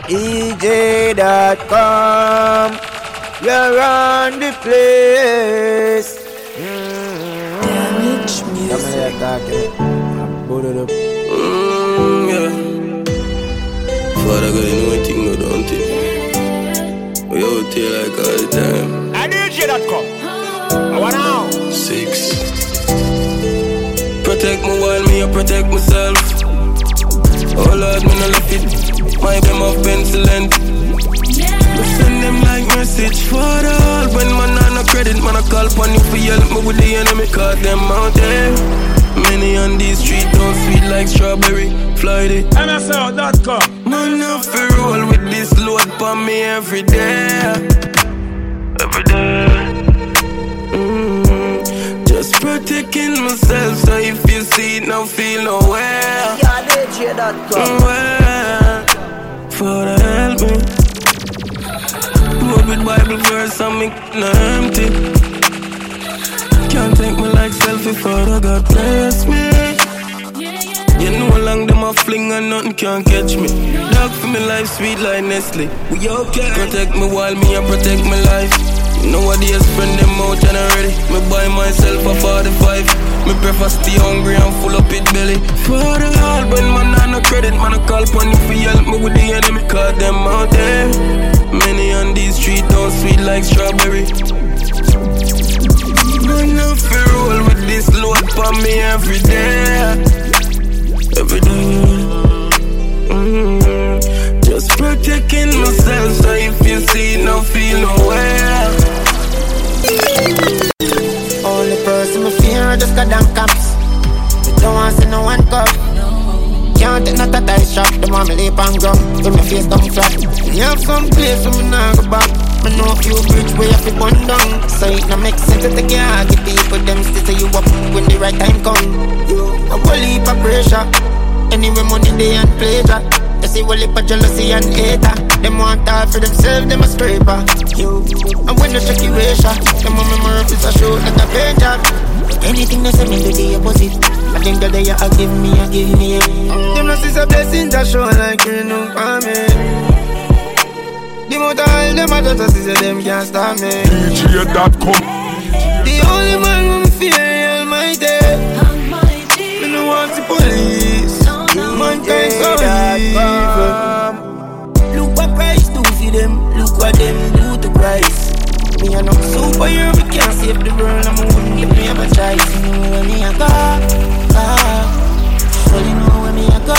EJ.com. You're on the place. Damage music. Boot it up. Yeah. Father God, you know one thing, no, don't you? We out here like all the time. And EJ.com. I want now. 6. Protect me while me, I protect myself. Oh Lord, me no left it. My them of penicillin. Me send them like message for all. When man on no credit, man I call upon you for help me with the enemy. Cause them out there. Many on these streets don't sweet like strawberry. Friday. MSL.com. Man have to roll with this load for me every day. Every day. Just protecting myself, so if you see it, no feel nowhere. Father help me. Move with Bible verse and make no empty. Can't take me like selfie, Father God bless me. You know long them a fling and nothing can catch me. Dog for me life sweet like Nestle. We okay. Protect me while me and protect my life. Nowadays spend them out and already. Me buy myself a 45. Me prefer stay hungry and full up it belly. For the all when man on no credit, man I call upon you for help me with the enemy. Cause them out there. Many on these streets don't sweet like strawberry. Man I feel roll with this load for me every day. Every day. Just protecting myself, so if you see it, no feel nowhere. Only person me fear are just goddamn cops. We don't want to see no one cup. Can't take not a tight shop. The want me leap and ground till my face down flat. You have some place where me nah go back. Me know a few bridge where you fi burn down. So it no make sense to take your heart. The people them still say you up when the right time come. I will leap a pressure. Anyway money they and pleasure. You see will leap a jealousy and hater. Them want all for themselves, them a scraper. And when you check your ratio, them on my mouth is a show like a paint job. Anything they say me do the opposite. I think that they are give me. Them not is a blessing to show like you know for me. The more time them a just say them can't stop me. EJ.com. The only man who fear Almighty. Me no want the police. Mankind so evil. Look what Christ do for them. Look what them do to Christ. Me a no superhero, we can't save the world. I'm a wouldn't give me a choice. You know where me a go, well you know where me a go,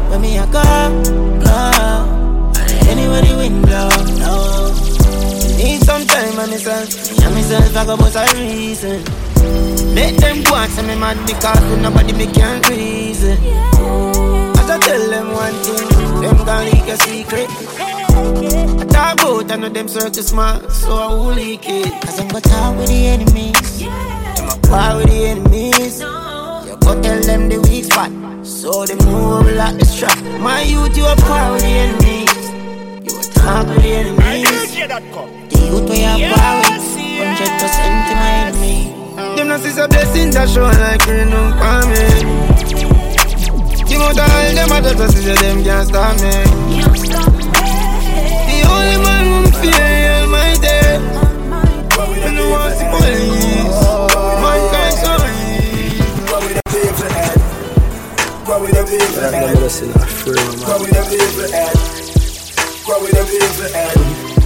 anywhere the wind blow, no. Need some time on myself. Me and myself I go bust a reason. Make them go and say me mad because with nobody me can't reason. As I tell them one thing, them gon' leak a secret. I talk about I know them circle smart, so I will leak it. Cause I'm gonna talk with the enemies. Them a war with the enemies. You go tell them the weak spot, so them know we like the strap. My youth, you a war with the enemies. You a talk with the enemies. The youth we are war with 100% to my enemy. Them not see a blessing that show like you know for me. You know that all them a just say them can't stop me. The only man who fear Almighty. You know what's the police. Mankind sorry. Go with the people head. Go with the people head. Go with the people head. Go with the people head.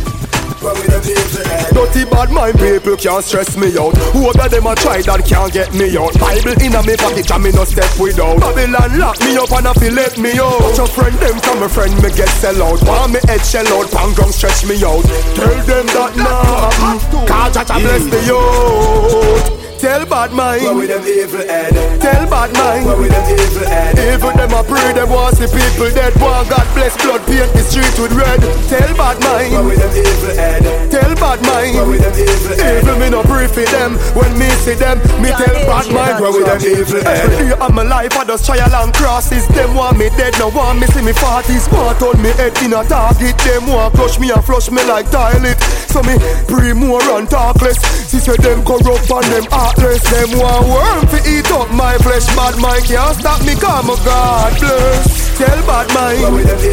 Dirty bad mind people can't stress me out. Whoever them a try that can't get me out. Bible in a me pocket and me no step without. Babylon lock me up and a fi let me out. But your friend them from a friend me get sell out. Want me head shell out, pang ground stretch me out. Tell them that nah, cause Jaja bless the youth. Tell bad mind, go with them evil head. Tell bad mind, go with them evil head. Even them a pray, them want see people dead. Want God bless blood, paint the street with red. Tell bad mind, go with them evil head. Tell bad mind, go with them evil head. Even me no pray for them. When me see them, me tell bad mind, go with them evil head. Every day of my life I just trial and crosses. Them want me dead, no want me see me 40s. Want on me head in a target. Them want flush me and flush me like toilet. So me pray more and talk less. See say them corrupt and them heartless. Them want worm to eat up my flesh. Bad mind can't stop me, cause my God bless. Tell bad mind, go with them evil head.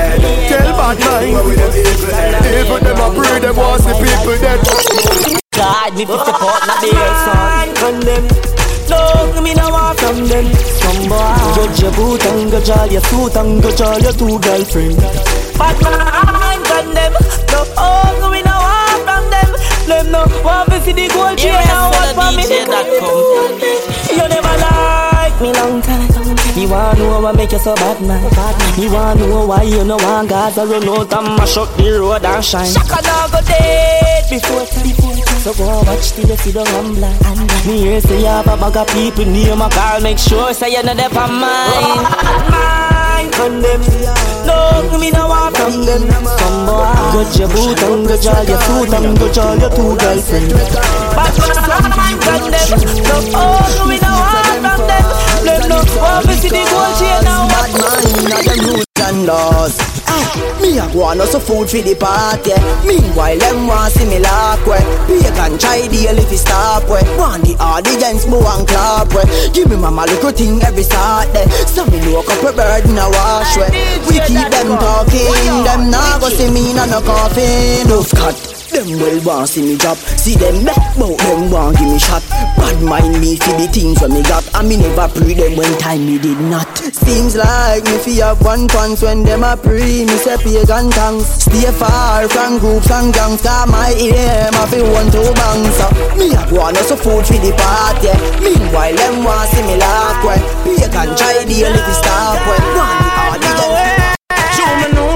head. Tell bad mind even them a pray, them want the people dead. God, me 50 pot, not the earth song. Condemn. No, me no want from them. Some boy judge your boot and go jolly your suit and go jolly your two girlfriend. Bad man condemn. No, me no want from them. Them no want to see the gold chain and what for me. You never like me long time. You wanna know what make you so bad, man. You wanna know why you no want Gaza run out and mash up the road and shine. Shaka now go dead before time. So go watch till you see the rumbler. Me here say you have a bag of people near my car. Make sure say you're not there for mine. Mine from them. No, me no want from them. Some boy got your boot and got all your suit and got all your two girlfriends. But mine from them. No, me no want from them. Them no obviously the gold chain now. Bad mind of them rules and laws. Me a go on also food for the party. Meanwhile them want see me lock way. Pagan try deal if he stop way. Want the audience move and clap way. Give me mama little thing every Saturday. So me look up a bird in a wash way. We keep them talking. Them now go see me in a coffin. Enough cut. Them well want see me drop. See them back bout them want give me shot. Bad mind me for the things when me got. And me never pre them when time me did not. Seems like me fi have one pants when them a pre. Me say pagan tongues. Stay far from groups and gangs. Cause my ear ma fi want to bounce up. Me a go on also food for the party. Meanwhile them want see me lock way. Pagan try deal if he stop way. Want the audience. Show me know.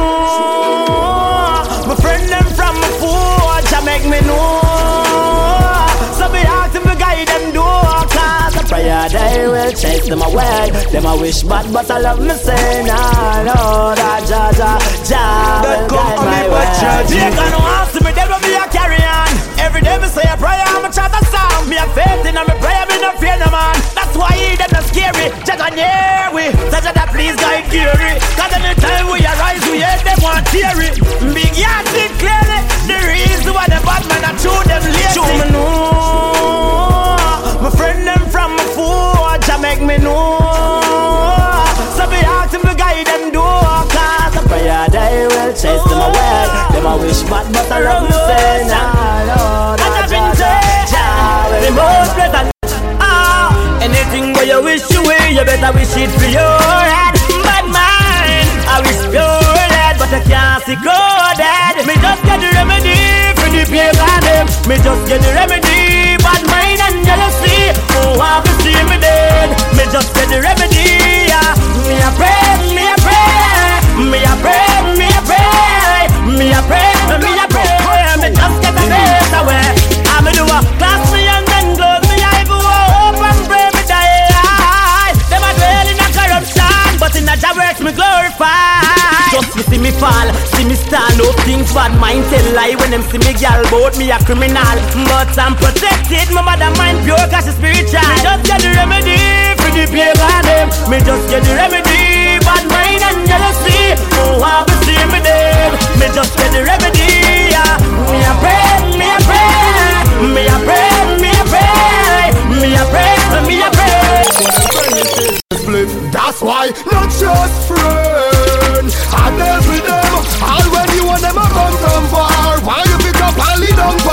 My friend them from my forge make me know. So be ask them to guide them do. Cause the prayer they will chase them away. Them a wish bad but I love me say nah no that Jah will guide my way. They gonna ask me they will be a carry on. Every day me say a prayer I'm a chant a song. Me a faith in my prayer me no fear no man. That's why them not scary. Jah gonna hear we. So Jah please guide Gary. Cause anytime we arise we hear them want theory. Big yard see clearly. The reason why the bad man are true them lazy. Show me know. My friend them from my forge make me know. So be ask them to guide them do. Cause the prayer they will chase them away. Them a wish bad but I love me say nah no that Jah will be most pleasant. Anything where you wish you will, you better wish it for your head. Bad mind, I wish pure head, but I can't see coded. Me just get the remedy for the pagan them. Me just get the remedy, bad mind and jealousy. Oh, I will see me dead. Me just get the remedy, yeah. Me a pray, me a pray, me a pray, me a pray, me a pray, me a pray. Me just get the best away. I'm a do a class me and then close me eye for hope and pray me die. Them a dwell in a corruption, but in a Jah works me glorify. Just me see me fall, see me stand up. Things bad mind tell lie when them see me gal bout me a criminal. But I'm protected, my mother mind pure cause she spiritual. Me just get the remedy for the pagan them. Me just get the remedy, bad mind and jealousy. Oh, I will see me dead. Me just get the remedy, yeah. Me a pray, me a pray, me a pray, me a pray, me a pray, me a pray. That's why not just friends. I live with them. All when you want them a come from far. Why you pick up and lead on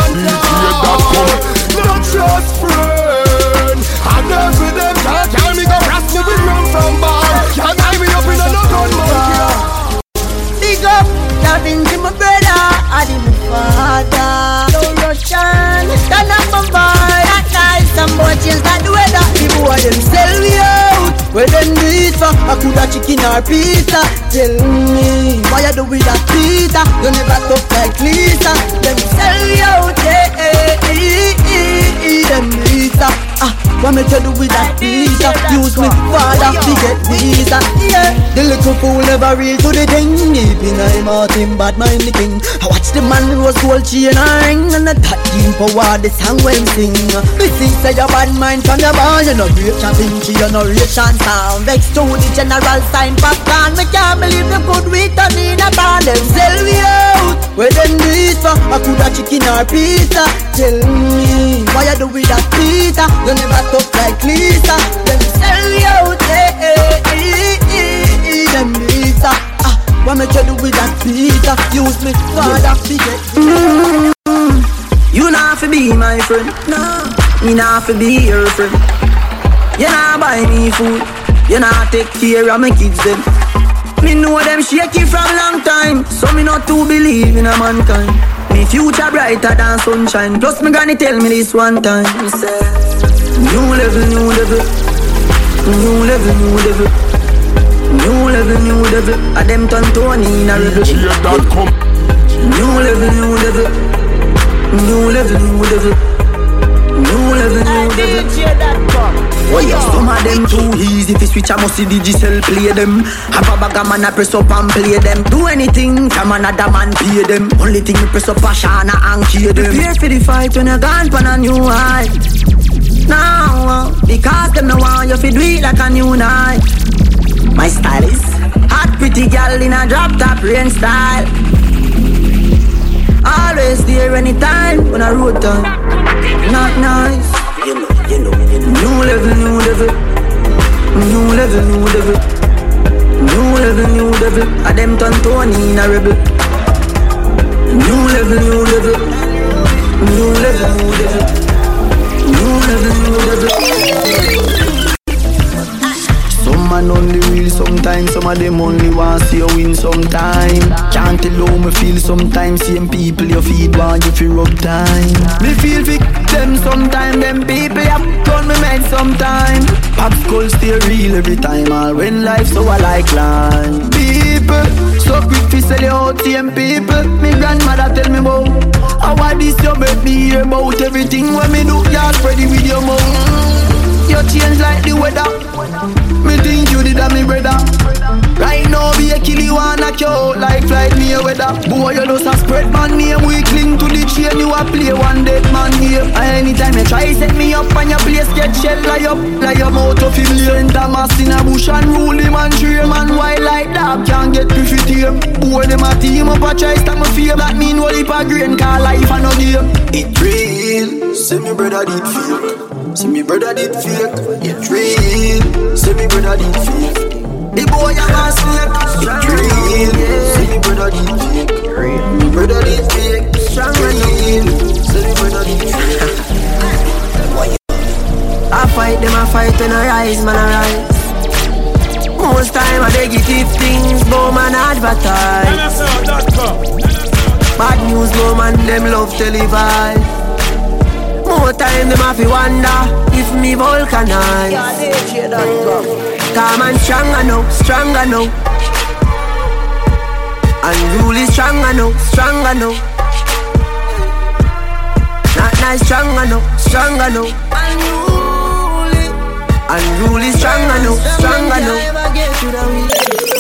not just friends. I live with them. Can't tell me go rest me with rum from bar. Can't tie me up in a gun monkey. Big up, loving to my brother, I did my father. No Russian, stand up my boy. That night, some boy change like the weather. The boy them sell me out. Where them do it for? I could have chicken or pizza. Tell me, why you do with that pizza? You never talk like Lisa. Them sell me out, them pizza. What me to do with that pizza? Use me father to get visa. Yeah, the little fool never real to the thing. Deep in I'm out him bad mind the king. I watch the man rose gold chain and ring. And I touch him for what the song when sing. Me think say your bad mind from your ball. You know great champinchi, you know ration sound. Vex to the general sign popcorn. Me can't believe the good we turn in a band. Them sell me out. Where them do it for? I could have chicken or pizza. Tell me, why you do with that pizza? You never talk like Lisa. Them sell me out, them pizza. What make you do with that Peter? Use me for that ticket. You not fi be my friend. No, me not fi be your friend. You not buy me food. You not take care of my kids them. Me know them shaky from long time, so me not to believe in a mankind. Me future brighter than sunshine. Plus me granny tell me this one time. Me say, new level, new level. New level, new level. New level, new level. A them turn Tony in a rebel. New level, new level. New level, new level. New level, new level. Oh yeah, some of them too easy. If you switch, I must see Digicel play them. Have a bag of man, I press up and play them. Do anything from another man, pay them. Only thing you press up, Ashana and kill them. Prepare for the fight when you're gone for a new high. Now, because them no want you to do it like a new night. My style is hot pretty girl in a drop top rain style. Always there anytime when I road down. Not nice. New level, new level. New level, new level. New level, new level. A them turn Tony in a rebel. New level, new level. New level, new level. New level, new level. Some man only real sometimes, some of them only want to see you win sometime. Can't tell how me feel sometimes, same people you feed want you feel rub time. Me feel for them sometime, them people have done me mad sometime. Pop skull stay real every time, all when life so I like climb. People, so quick to sell you out, same people. Me grandmother tell me about how this you make me hear about everything when me do, y'all spread it with your mouth. You change like the weather. Me think you did that, me brother. Right now, be a kill you and knock you out like flight me a weather. Boy, you just a spread man name. We cling to the chain, you a play one dead man here. And anytime you try set me up and your place get shell lie up. Like your mouth of him lane. Thomas in a bush and rule him and train man. Why like that can't get perfect here. Boy, them a team up a try stand my fear. That mean what if a grain call life and no game. It real, say me brother did fake. See me brother did fake. It real, say me brother did fake. The boy a man snake. It real, say me brother did fake. Me brother did fake. Strong real, say me brother did fake. I fight them, I fight when I rise, man I rise. Most time I negative things, but man advertise. Bad news, no man, them love televise. More time them have to wonder if me vulcanize. Calm and stronger now, stronger now. Unruly stronger now, stronger now. Not nice stronger now, stronger now. Unruly stronger now, stronger now.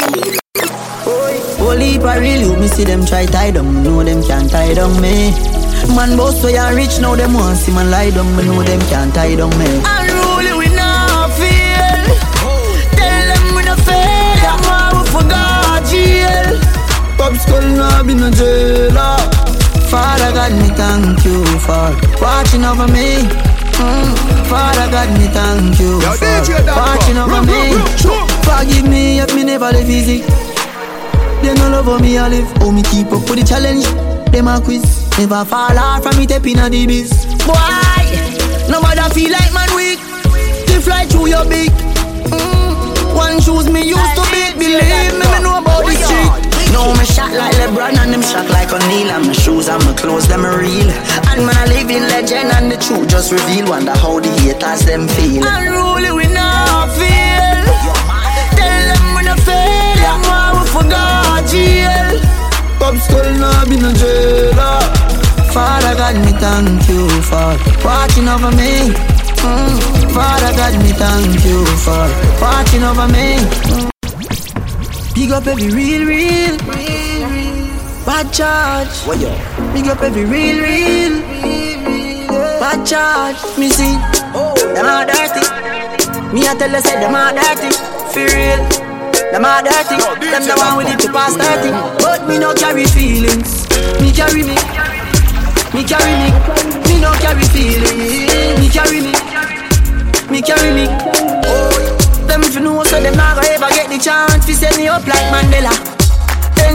Holy for real, you me see them try tie down. Know them can't tie down me. Man boss so ya rich now them want see man lie down. Me know them can't tie down me. Unruly we not feel. Tell them we not fail. Them want we forgot jail. Pop skull now be no jailer. Father God me thank you for watching over me. Father God me thank you for watching over me. Forgive me if me never live easy. They no love how me I live. How me keep up with the challenge. Them a quiz. Never fall off from me tapping a the biz. Boy, nobody feel like man weak. They fly through your beak. One shoes me used to beat. Believe me, me know about the street. No, me shot like LeBron and them shot like O'Neal. And my shoes and my clothes, them are real. And man a living legend and the truth just reveal. Wonder how the haters them feel. Unruly we not feel. Tell them we not fail. Them why we forgot jail. Pop skull now be no jailer. Father God me thank you for watching over me. Father God me thank you for watching over me. Big up every real bad charge. Big up every real bad charge. Me see them all dirty. Me a tell you say them all dirty. For real. Them all dirty. Them the one with it to pass 30. But me no carry feelings. Me carry me. Me carry me. Me no carry feelings. Me carry me. Me carry me. Oh, them if you know so them not gonna ever get the chance to set me up like Mandela.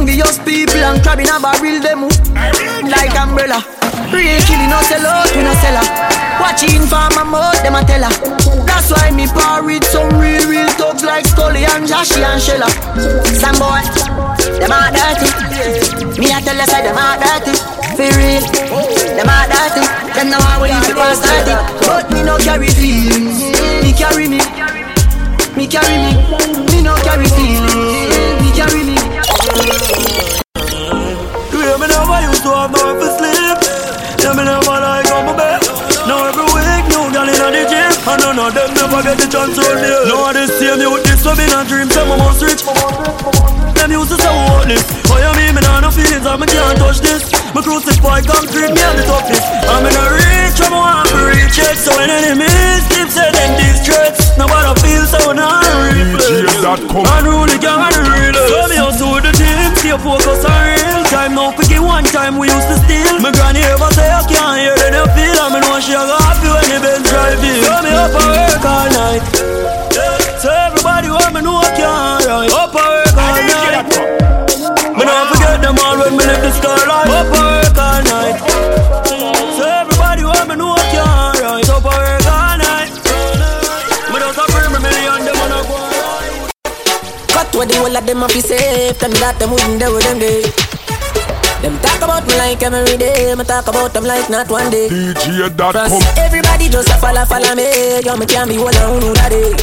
grabbing a barrel them like umbrella. Real killing no sell out, we no sell her. Watching for my mouth, them a tell her. That's why me par with some real thugs like Scully and Joshy and Shella. Some boy, them are dirty. Me a tell you say them are dirty. For real, them are dirty. Them know how we live the past 30. But me no carry feelings. Me carry me. Me carry me. Me no carry feelings. Me carry me. Yeah, me never used to have no for sleep. Yeah, me never like on my bed. Now every week, new girl in the gym. And none of them never get the chance to me. Now I just see me with this love in a dream. Say my must reach. Them used to say what this. Oh yeah, me nah no feelings and me can't touch this. Me crucify concrete, me on the toughest. I'm in a reach, I'm want to reach it. So when enemies keep sending these threats, nobody feels so not replace. Unruly gang and real. So me also with the team, stay focused on real time. Now picky one time we used to steal. My granny ever say I can't hear then you feel. I know she got happy when the Benz drive in. So me up and work all night. So everybody want me know I can't ride. Up and work all night. Me don't forget them all when me left the starlight. Up and work all night. So everybody want me know I can't ride. Up and work all night. Me don't suffer me million them on a go ride. Cut what the whole of them up is safe. Tell me that them wouldn't do with them day. Them talk about me like every day. Me talk about them like not one day. DJ.com. Everybody just a follow me. Yo, me can't be one on who that day.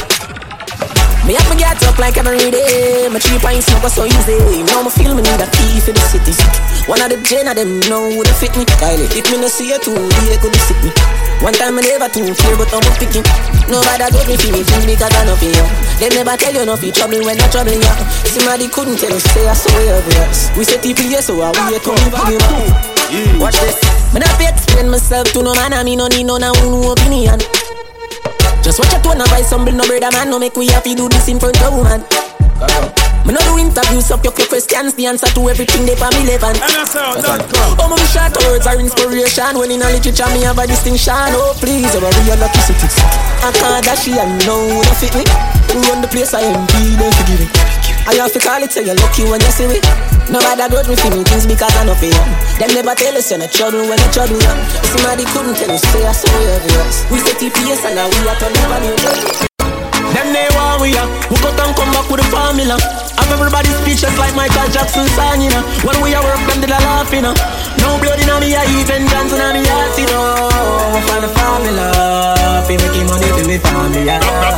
Me have to get up like every day. My 3 pints never so easy. Now me feel me need a key for the city. One of the gen of them know who they fit me. Kylie, if me no see you too, they could sick me. One time I never too fear, but I'm picking. Nobody got me feel things because I know for you. They never tell you nothing trouble when they're troubling you. Somebody couldn't tell you, say I saw you obvious. We say TPS, so I wait till we bring you. Watch this. Me not be explain myself to no man, I me no need no opinion. Just watch a tone and buy some bill, no brother man. No make we happy do this in front of woman. Me no do interviews up your questions. The answer to everything they for me relevant. Oh, my short words are inspiration. When in a literature me have a distinction. Oh please, I'm a real lucky city. I can't dash it and know who don't fit me. Who run the place I am, be them forgive me. I have to call it, say you're lucky when you see me. Nobody got me feel me things because I know for you. Them never tell us you're not trouble when you're trouble. Somebody couldn't tell us, say I saw you obvious. We say TPS and now we are turning value. Them they want we are. We got and come back with the formula. Have everybody speechless like Michael Jackson song, you know. When we are work, them did a laugh, you know. No blood in me, I even Johnson and me heart, you know. We find the formula. Fi making money to me family.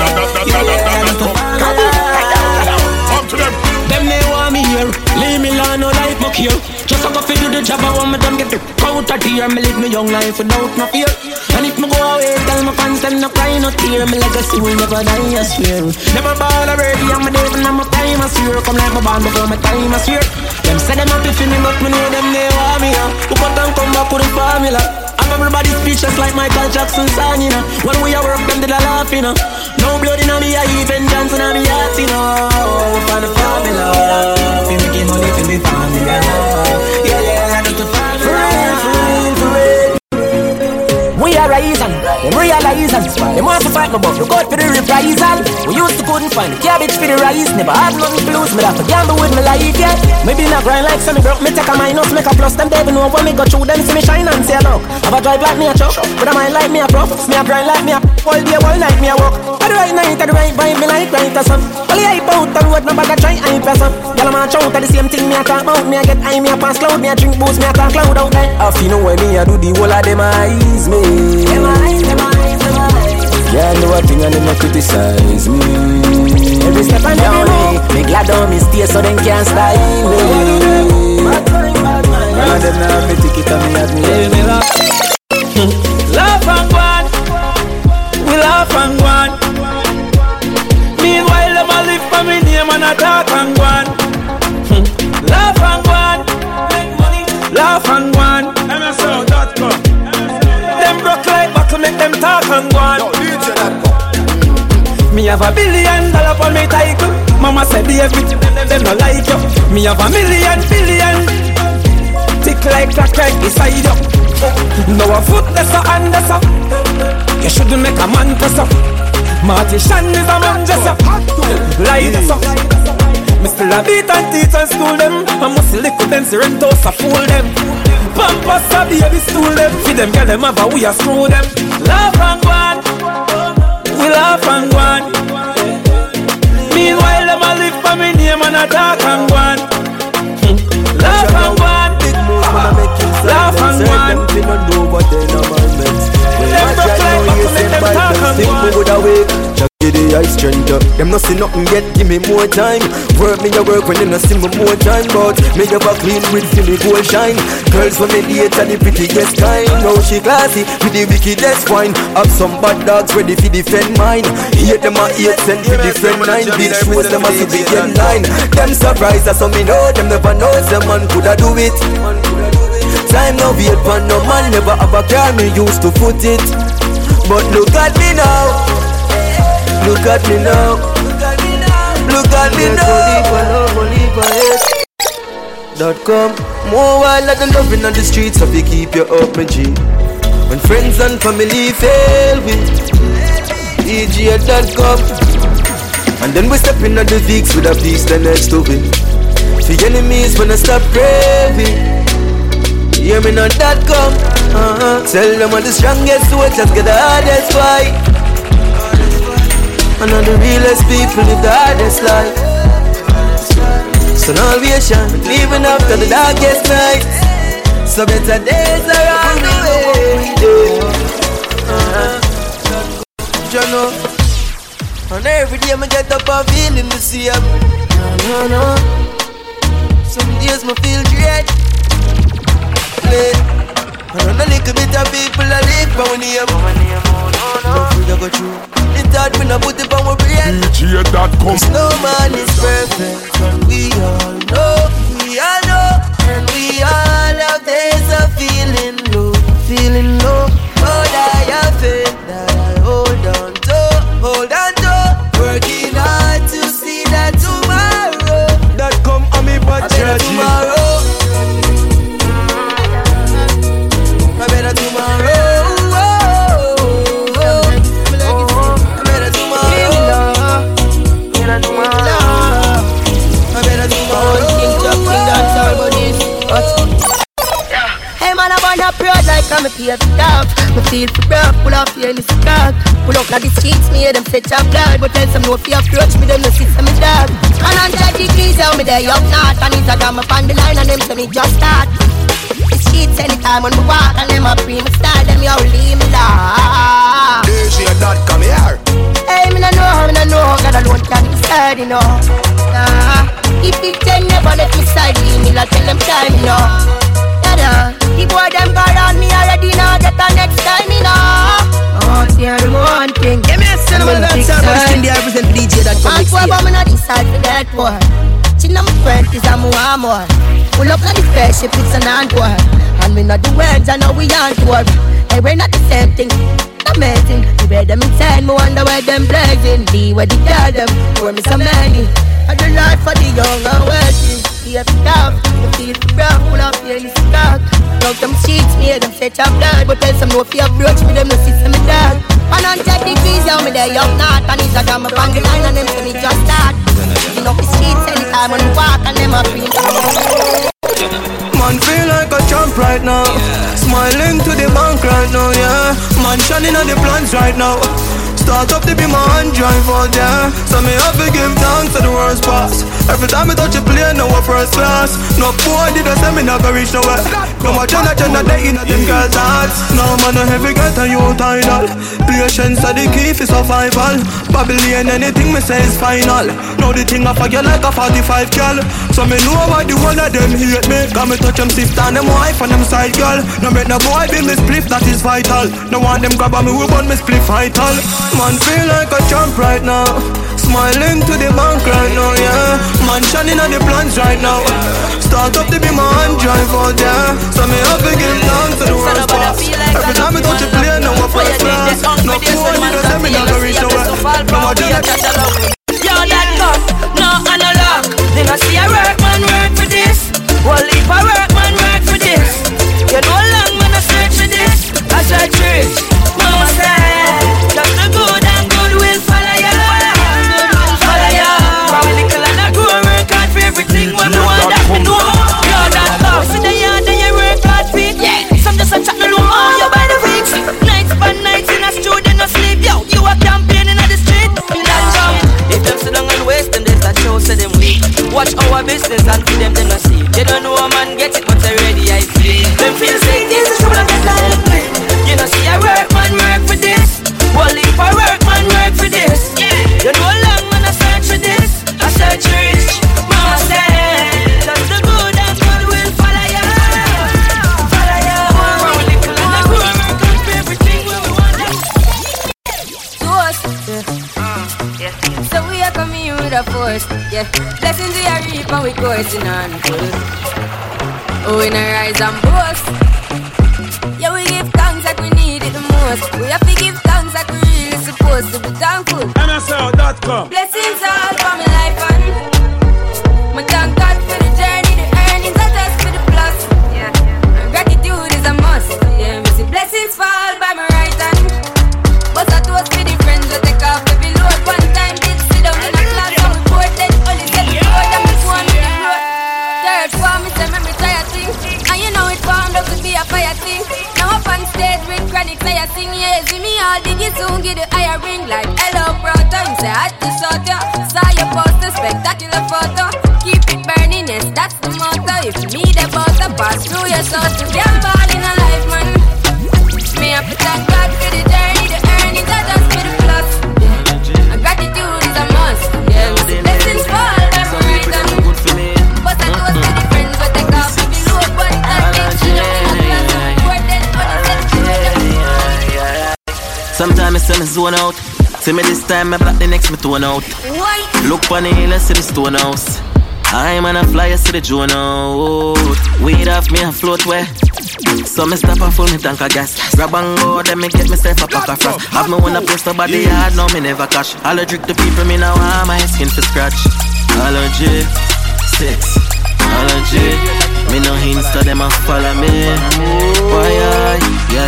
Come to them. Them they want me here. Leave me alone, no life muck here. Just a go fi do the job, I want me them get the out of here. Me live me young life without no fear. And if me go away, tell my fans them no cry, no tear. Me legacy will never die, I swear. Never ball already, I'm a devil and my time, I swear. Come like my band before my time, I swear. Them say them happy for me, but me know them they want me, Who cut and come back with the formula. I'm everybody speechless like Michael Jackson song, you know. When we are work, them did a laugh, you know. No blood in me, I even Johnson and me heart, you know. We find the formula. We making money for me family, yeah, I need to find the formula. We are rising, them realizing. Them want to fight me, but look out for the reprisal. We used to couldn't find the cabbage for the rice. Never had nothing to lose, me have to gamble with my life, yeah. Maybe not grind like some broke, me take a minus, make a plus. Them they even know when me go through them, see me shine and say look. Have a drive like me a truck, but I mind like me a prof. Me a grind like me a all day, all night me a walk. At the right night, at the right vibe, me like right or some. Only hype out the road, no bag a try hype or some. Y'all a march out at the same thing, me a talk about. Me a get high, me a pass cloud, me a drink booze, me a talk cloud out there. If you know when me a do the whole of them eyes me. Them eyes. Yeah, know a thing and them not criticize me. Every step and every way, me glad on me stay so them can't style me. None of them now me ticket and me have me Laugh and go on. We laugh and go on. Meanwhile them a live for me name and a talk and go on. Laugh and go on. Laugh and go on. MSL.com. Them broke like buckle, make them talk and go on. Me have $1 billion for me title. Mama said the bitch, them no like you. Me have $1 billion. Tick like clock right beside you. No a foot less or under so. You shouldn't make a man press up. Marty Shan is a man just up. Like so. Me still a beat and teach and school them. I must lick with them, rent house a fool them. Pampers a baby stool them. Feed them, get them have a we a screw them. Laugh and go on. We laugh and go on. Meanwhile them a live for me name and a talk and go on. Laugh and go on. Laugh and go on. Them broke like back to make them talk and go on. The ice stranger, them no see nothing yet, give me more time. Work me a work when them no see me more time. But me never clean with till me gold shine. Girls when me date are the prettiest kind. Now she classy with the wickedest wine. Have some bad dogs ready for defend mine. Hate them a 8 cent for defend 9. Big shows them a to be in line. Them surprised as so me know, them never know some man coulda do it. Time no wait for no man, never have a car, me used to foot it. But look at me now. Look at me now. Look at me now. More wild like the loving on the streets, so we keep you up, my G. When friends and family fail with DJ.com. And then we step in on the Vicks with a piece the next to it. For enemies when I stop craving. Hear me not .com. Tell them I'm the strongest, so just get the hardest fight. And all the realest people live the hardest life. So now we shine, living after the darkest night. So better days are on the way. You know, and every day I get up and feeling the same. No. Some days I feel dread. And a little bit of people I live for when you don't feel I go through. It's hard when I put it on my brain. DJ.com. No man is perfect, and we all know, and we all have days of feeling low. But I have faith that I hold on to, working hard to see that tomorrow. That come on me, but tomorrow. I better tomorrow. Hey man, I wanna proud like I'm a paved top. Me feel for rough, pull off your any stock. Pull up now the streets, me hear them fetch up blood. But tell some no fear approach me, them no see some dog. 100 degrees, how me there up north. And it's a gram up on the line and them say me just start. The streets anytime when me walk and them a free me style, them you leave me laugh. DJ.com here. Hey, me no know, God alone can decide, you know. If it can never let me side, me like tell them time, you know. The boy them got on me already, now get the next time, you know. Oh, yeah, the one thing. Give me a cinema that's how much can they represent DJ.com and next year. I'm not decide for that boy. Chin on my friend is a more. Pull up like the spaceship, it's an antwoord. And we not the words, I know we antwoord. Hey, we're not the same thing. Amazing, you wear them inside, me wonder where them blazing. Be where the girl them, for me so many. I do life for the young and wealthy. Be a tough, you feel proud, pull up here in the stock. Love them streets, me hear them fetch up blood. But tell some no fear approach me, them no see some dog. 100 degrees, yeah, me there up north. And it's a gram up on the line and them say me just start. You know the streets anytime when we walk and them a free. Man feel like a champ right now. Smiling to the bank right now, yeah. Man shining on the plans right now. Start up to be my hand drive out there. So me have to give thanks to the worst pass. Every time I touch a plane, now we're first class. No boy did I say me never reach nowhere. No more Jenna day in them girls' hearts. No man no heavy get a youth idol. Patience are the key for survival. Babylon anything me say is final. Now the thing I forget like a 45 girl. So me know why the one of them hate me. Cause me touch them sift and them wife and them side girl. No make no boy be me split, that is vital. No want them grab on me, we burn me split vital. Man feel like a champ right now. Smiling to the bank right now, yeah. Man shining on the plans right now. Start up to be my hand drive out there. So me have to give thanks to the worst pass. Every time I touch a plane, now I'm first class. No boy, you don't say me never reach nowhere. No more than that. Yo.com, no analog. Then I see a workman work for this. Well, if a workman work for this, you know long when I search for this. I search rich, mama said, just the good and good will follow ya. Follow ya. From a little and I grow work see them, they no see. They don't know a man get it, but already I feel. Them feel say this is what I get like. You know see I work, man, work for this. Well, if I work, man, work for this. You know long, man, I search for this. I search for rich, mama said. That's the good and God will follow ya. Follow ya. Grow little and I grow, man, come for everything we want. To us, yeah. So we are coming here with a force, yeah. Blessings we are reaping, we coursing on full. Oh, we not rise and boast. Yeah, we give thanks like we need it the most. We have to give thanks like we really supposed to be thankful. MSL.com. Blessings all for my life and my thank God for the journey, the earnings are just for the plus. Yeah. And gratitude is a must. Yeah, we see blessings fall by my right hand. But I toast for the friends who take off every load. One time did sit down in a class and we bored then only get the road and me go on with the road. Third form, me say me try a thing. And you know it formed up to be a fire thing. Now up on stage with chronic say I sing. Yeah, see me all diggy soon get the higher ring. Like hello brother, you say I had to sort ya. Saw your poster, spectacular photo. Keep it burning, yes, that's the motto. If me the butter pass through your soul to be a ball in a life, man. Me have to thank God for the journey, the earnings are just for the plus. Yeah. And gratitude is a must. Yeah, we see blessings fall by my right hand. But I toast to the friends but take off with the load. One time they chill up in a class and before then only get the road. Sometimes I send a zone out. See me this time, I block the next me tone out. Why? Look on the hill, I see the stone house. I'm on a flyer, see the drone out. Weed off me and float where. So me stop and full me tank of gas. Grab and go, then me get myself a pack of frost. Have me wanna place the body hard, now me never cash. Allergic to people, me now want my skin for scratch. Allergy, sex, allergy. Me no Insta, them a follow me. Why, yeah.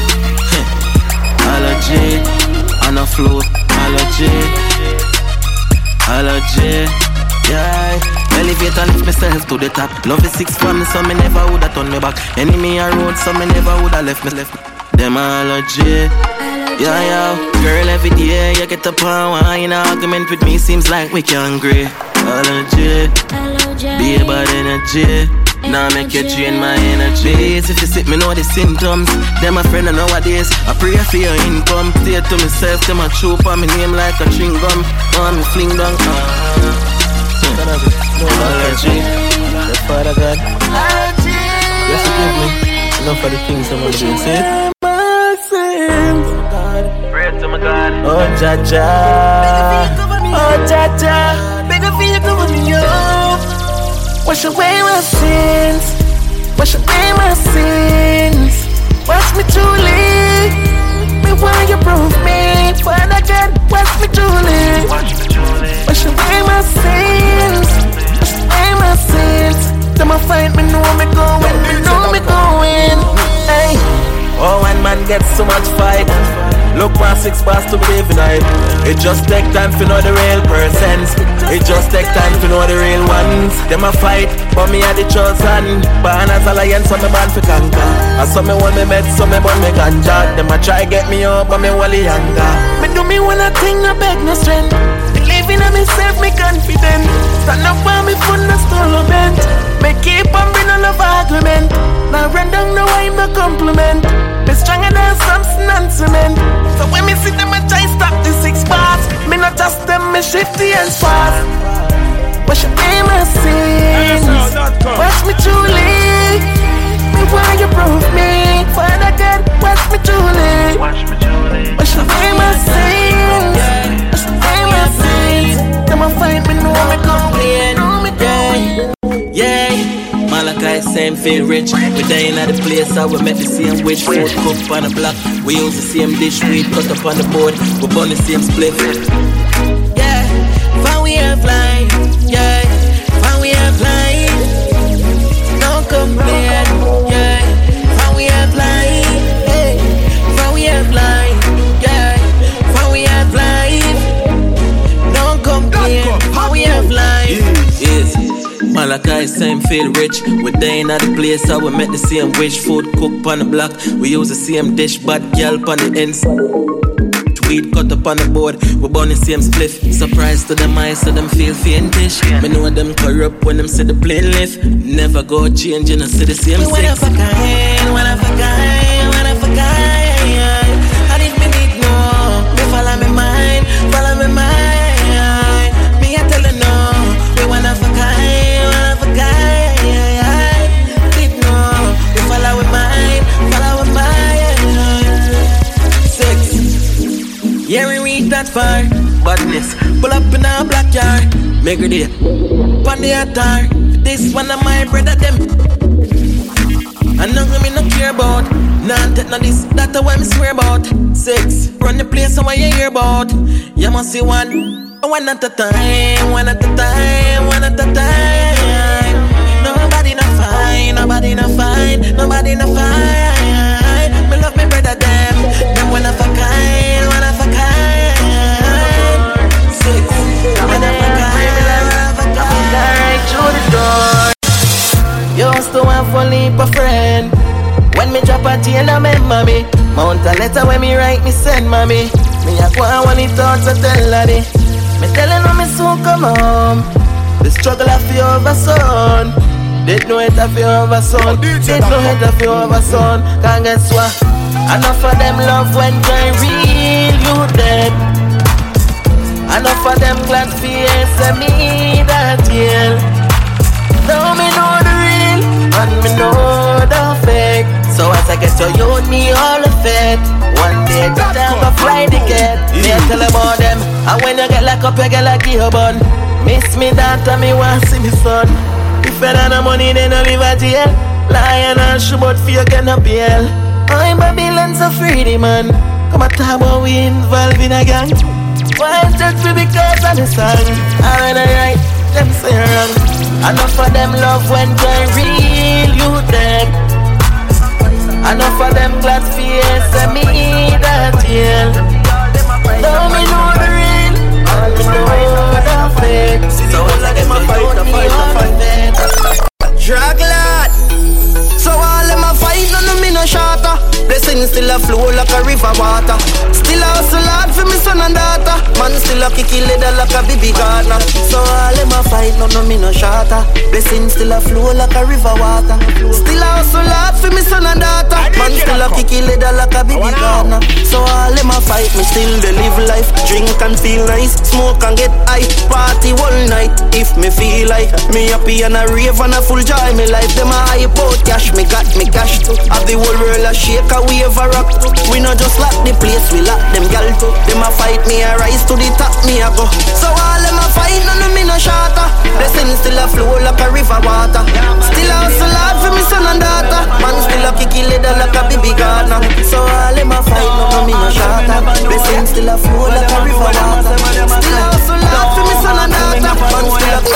Allergy, on a float, allergy. Allergy, yeah. Elevator lift myself to the top. Love is 6 from me, so me never woulda turn me back. Enemy a road, so me never woulda left me. Them allergy, yeah. Girl, every day you get up and wine in an argument with me, seems like we can't agree. Allergy, be a bad energy. Now make you drain my energy. If you sit me know the symptoms. Them a friend of nowadays. I pray for your income. Stay to myself, them a chew on me name like a chewing gum. Now me fling down. Allergy. The Father God, just forgive me. Enough for the things I'm gonna do. Say it. My sins. Pray to my God. Oh Jaja. Oh Jaja. Better feel you cover me up. Wash away my sins. Wash away my sins. Wash me truly. Me why you prove me. Father God, wash me truly. Wash away my sins. Wash away my sins. Them a fight me know me going. Me know me going. Hey. Oh, one man gets so much fight. Look past 6 bars to believe in it. It just take time to know the real persons. It just take time to know the real ones. Them a fight, but me are the chosen. Born as alliance, so me born for conquer. And some me want me met, some me born me ganja. Them a try get me up, but me wally younger. Me do me one a thing, no beg no strength. Believing in myself, me confident. Stand up for me foot, no stole bent. Me keep on bring all of argument. Now run down the wine, no compliment. Me stronger than Samson and cement. So when me see them, I try stop the 6 bars. Me not just them, me shift the ends fast. Wash away my sins. Wash me truly. Me why you prove me. Father God, wash me truly. Wash away my sins. Wash away my sins. Them a fight me, know me going. Know me going. Yeah. Malachi, same feel rich. We dying at the place, how we met the same witch. Food cooked on the block. We use the same dish, weed cut up on the board. We burn the same split. Yeah, fun we have flying. Yeah, fun we have flying. No complain. Yeah, fun we have flying. Hey, fun we have flying. Yeah, fun we have flying. No complain. Fun we have flying. Yes. Malachi, same feel rich. We dying at the place, how we met the same witch. Food cooked on the block. We use the same dish, bad girl on the inside. weed cut up on the board. We burn the same spliff. Surprise to them eyes, so them feel faintish. Me know them corrupt when them see the plane lift. Never go changing, I see the same six. When I fuck I did me need no. Me follow me mind. Me I tell her no. Me wanna fuck did no. Me follow with mine. Six. Yeah, we reach that far. Badness. Pull up in our black car. Make it there. Pon the altar. This one of my brother them. And nothing me no care about. Nah, take no this, that's what me swear about. 6, run the place and what you hear about. You must see one at a time, one at a time. Nobody no fine. Me love me brother them one of a kind. 6, one of a kind. Right through the door. Used to have one leap of friend. When me drop a chain, I remember me. Mount a letter when me write, me send mommy. Me a go on when it thoughts I tell her it. Me telling her me soon come home. The struggle I feel over son. Did know it I feel over son. Can't guess what? Enough of them love when they real you dead. Enough of them glad fears me that yell. Now me know the real and me know the fake. So as I get to you, me all of it. One day to time I fly the cat. Me tell about them. And when you get locked up, you get like your bun. Miss me that and me want see me son. If you don't have money, then I live at jail. Lion and shoe, but fear can appeal. I'm Babylon so freedy man. Come on, time when we involved in a gang. Why just me because of the song? I write, them say wrong. Enough of them love when they real you dead. Enough of them glad fears me that yell. Now me know the real, and me know the fake. So all of them a fight. Drag lad. So all them a fight, none of me no shatter. Blessings still a flow like a river water. Still a hustle hard for me son and daughter. Man still a kick leather like a baby gardener. So all them a fight, none of me no shatter. Blessings still a flow like a river water. Still a hustle hard for me son and daughter. Man still a kick leather like a baby gardener. So all them a fight, me still they live life. Drink and feel nice, smoke and get high. Party all night, if me feel like. Me happy and a rave and a full joy. Me life them a hype out cash, me got me cash too. Have the whole world a shake a wave a rock too. We not just lock the place, we lock them gal too. Them a fight me a rise to the top, me a go. So all them a fight, none of me no shatter. Blessings still a flow like a river water. Still a hustle hard for me son and daughter. Man still a kick leather like a baby gardener. So all them a fight, none of me no shatter. Blessings still a flow like a river water. Still a hustle hard for me son and daughter. Man still a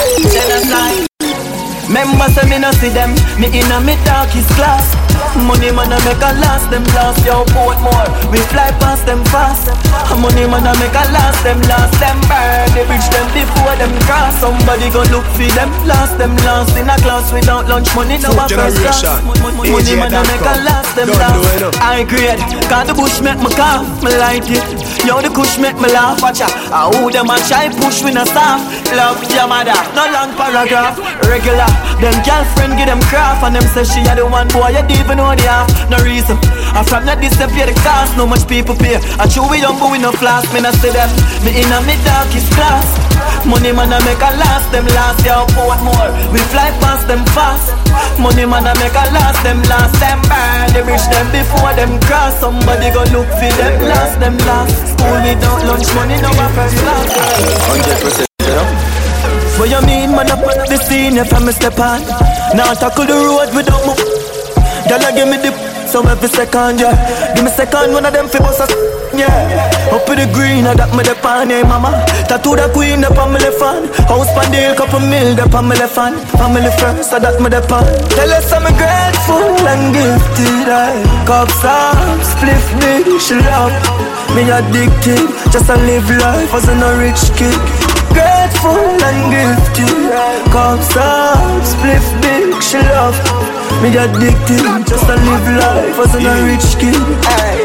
members say me no see them. Me inna me darkest class. Money man a make a last them last. Yo port more, we fly past them fast. Money man a make a last them burn. They reach them before them cross. Somebody go look for them last in a class without lunch money. No a first class. Money man a make a last them last. I grade, cause the bush make me cough. Me like it. Yo the kush make me laugh. Watch out, who them a try push we no stop. Love your mother, no long paragraph. Regular. Them girlfriend give them craft and them say she a the one boy you didn't even know they have no reason. And from that disappear the cost, no much people pay. I chew we young but we no flask, me no see them. Me inna me darkest class. Money man a make a last, them last, yeah, port more. We fly past them fast. Money man a make a last, them burn. They reach them before them cross. Somebody go look for them last. School without lunch money, no a first class. 100%, you know? What you mean, man, up at the scene if I'm a step on. Now tackle the road without me. Girl, give me the so every second, yeah. Give me second, one of them fi bust a yeah. Up in the green, I got me the pan, hey mama. Tattoo the queen, the family fan. House pan deal, couple mil, the family fan. Family first, I got me the pan. Tell us I'm grateful and gifted, cups up, spliff big, she love. Me addicted, just to live life as a rich kid. Grateful and gifted, cups up, spliff big, she love. Me addicted, just to live life as a rich kid.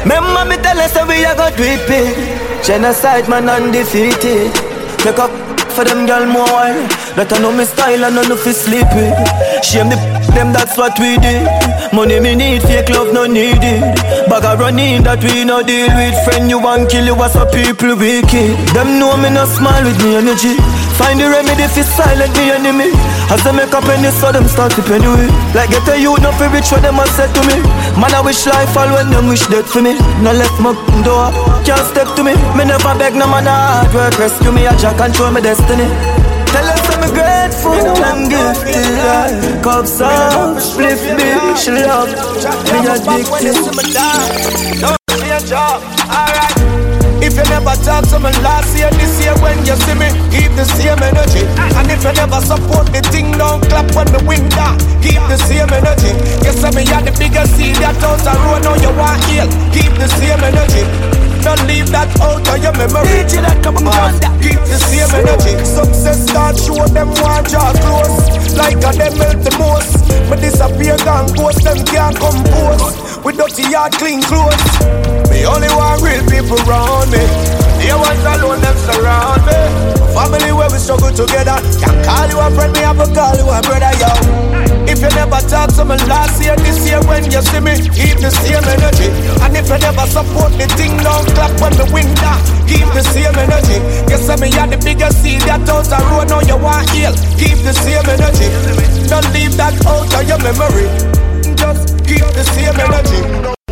Remember me tell us that we a got do it big. Genocide man undefeated. Take up for them girl more while. That I know me style and I know fi sleep with. Shame them, that's what we did. Money me need, fake love no needed. Bag a running that we no deal with. Friend you want kill you, what's up people wicked. Them know me no smile with me energy. Find the remedy fi silent me enemy. As they make a penny so them start to penny with. Like get a youth no fi rich what them a said to me. Man I wish life all when them wish death for me. No left my door, can't step to me. Me never beg no man a hard work. Rescue me a jack control my destiny. Tell us I'm grateful, I'm gifted. Cups up, split bitch, love. Me addicted. Don't be a job, alright. If you never talk to me last year, this year when you see me, keep the same energy. And if you never support the thing, don't clap when the wind down. Keep the same energy. You say me had the biggest seed that out the road, now you want heal. Keep the same energy. Don't leave that out of your memory. Keep the same energy. Success start show them one jaw close. Like a them melt the most. But disappear gone ghost, them can't compose. With dirty yard clean clothes. Me only want real people around me. They ones alone them surround me. Family where we struggle together. Can't call you a friend, me have a call you a brother, yo. If you never talk to me last year, this year when you see me, keep the same energy. And if you never support the thing, don't clap when the wind down. Keep the same energy. You say me had the biggest seed that out the road, now you want heal. Keep the same energy. Don't leave that out of your memory. Just keep the same energy.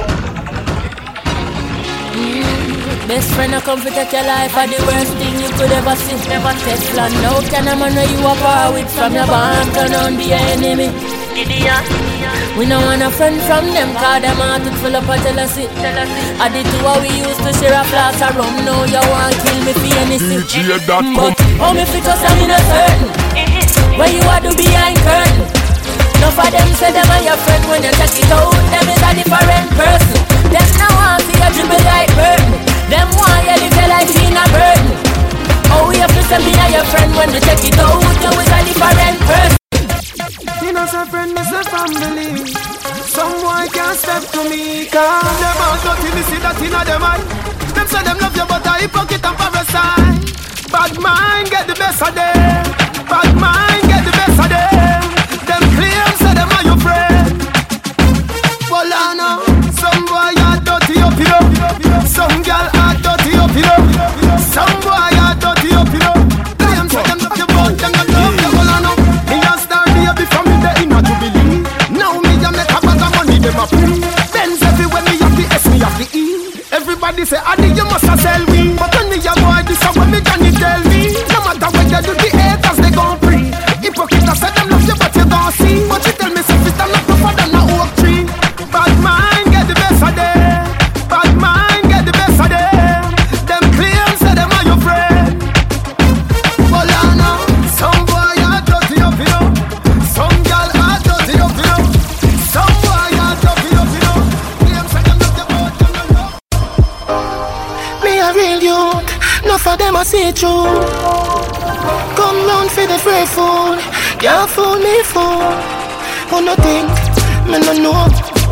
Best friend I come to take your life are the worst thing you could ever see. Never test plan. No can a man know you are far with from your band. Turn on be your enemy. We no want a friend from them, cause them heart is full of jealousy. I did two what we used to share a flask of rum. Now you want kill me for anything. But how me fit us I'm in a certain. Where you are to behind curtain. Enough of them say them are your friend. When you check it out, them is a different person. Them now want to see you dribble like burden. Them want you live your life in a burden. Oh, you have to send me your friend. When you check it out, you is a different person. Me not a friend, me a family. Some boy can't step to me, cause them out dirty, me see that in a them eye. Them say them love you, but I hypocrite and parasite. Bad mind get the best of them. Bad mind get the best of them. Them claim say them are your friend. Well I know, some boy are dirty up here. Some girl are dirty up here. Some boy are dirty up here. Claim say them love you, but them not love you. Well I know, me a star baby from me the inner to believe. Now me a make a bag of money them a free. Benz everywhere me have the S, me have the E. Everybody say Adi you must a sell we. But when me a boy this a when me Johnny tell me. No matter what they do the haters they gon' free. Hypocrite say them love you but you gon' see. But you tell me say it's not tougher than a oak tree. Bad mind get the best of them. Bad mind get the best of them. Them claim say them are your friend. Well I know some boy are dirty up here. Some girl are dirty up here. Some boy are dirty up here. Claim say them love you but them don't love. Me a real youth. Enough of them I see through. Come round for the free food. Can't fool me fool. Who no think, me no know.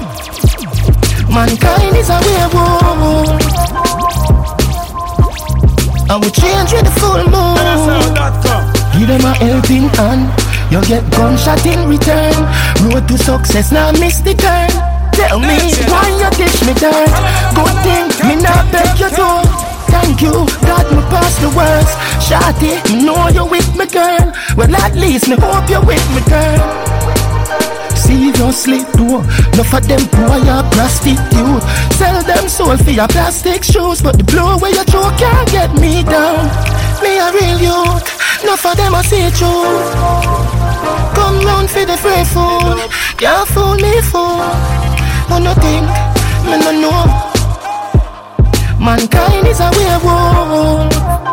Mankind is a werewolf. I will change with the full moon. Give them a helping hand. You get gunshot in return. Road to success now miss the turn. Tell me why you dish me down. Good thing me not beg you to. Thank you, God me pass the words. Shawty, me know you with me girl. Well at least me hope you with me girl. Seriously though, enough of them boy are prostitute. Sell them soul for your plastic shoes. But the blow where you throw can't get me down. Me a real youth, enough of them I see through. Come round for the free food. Can't fool me fool. Who no think, me no know. Mankind is a werewolf.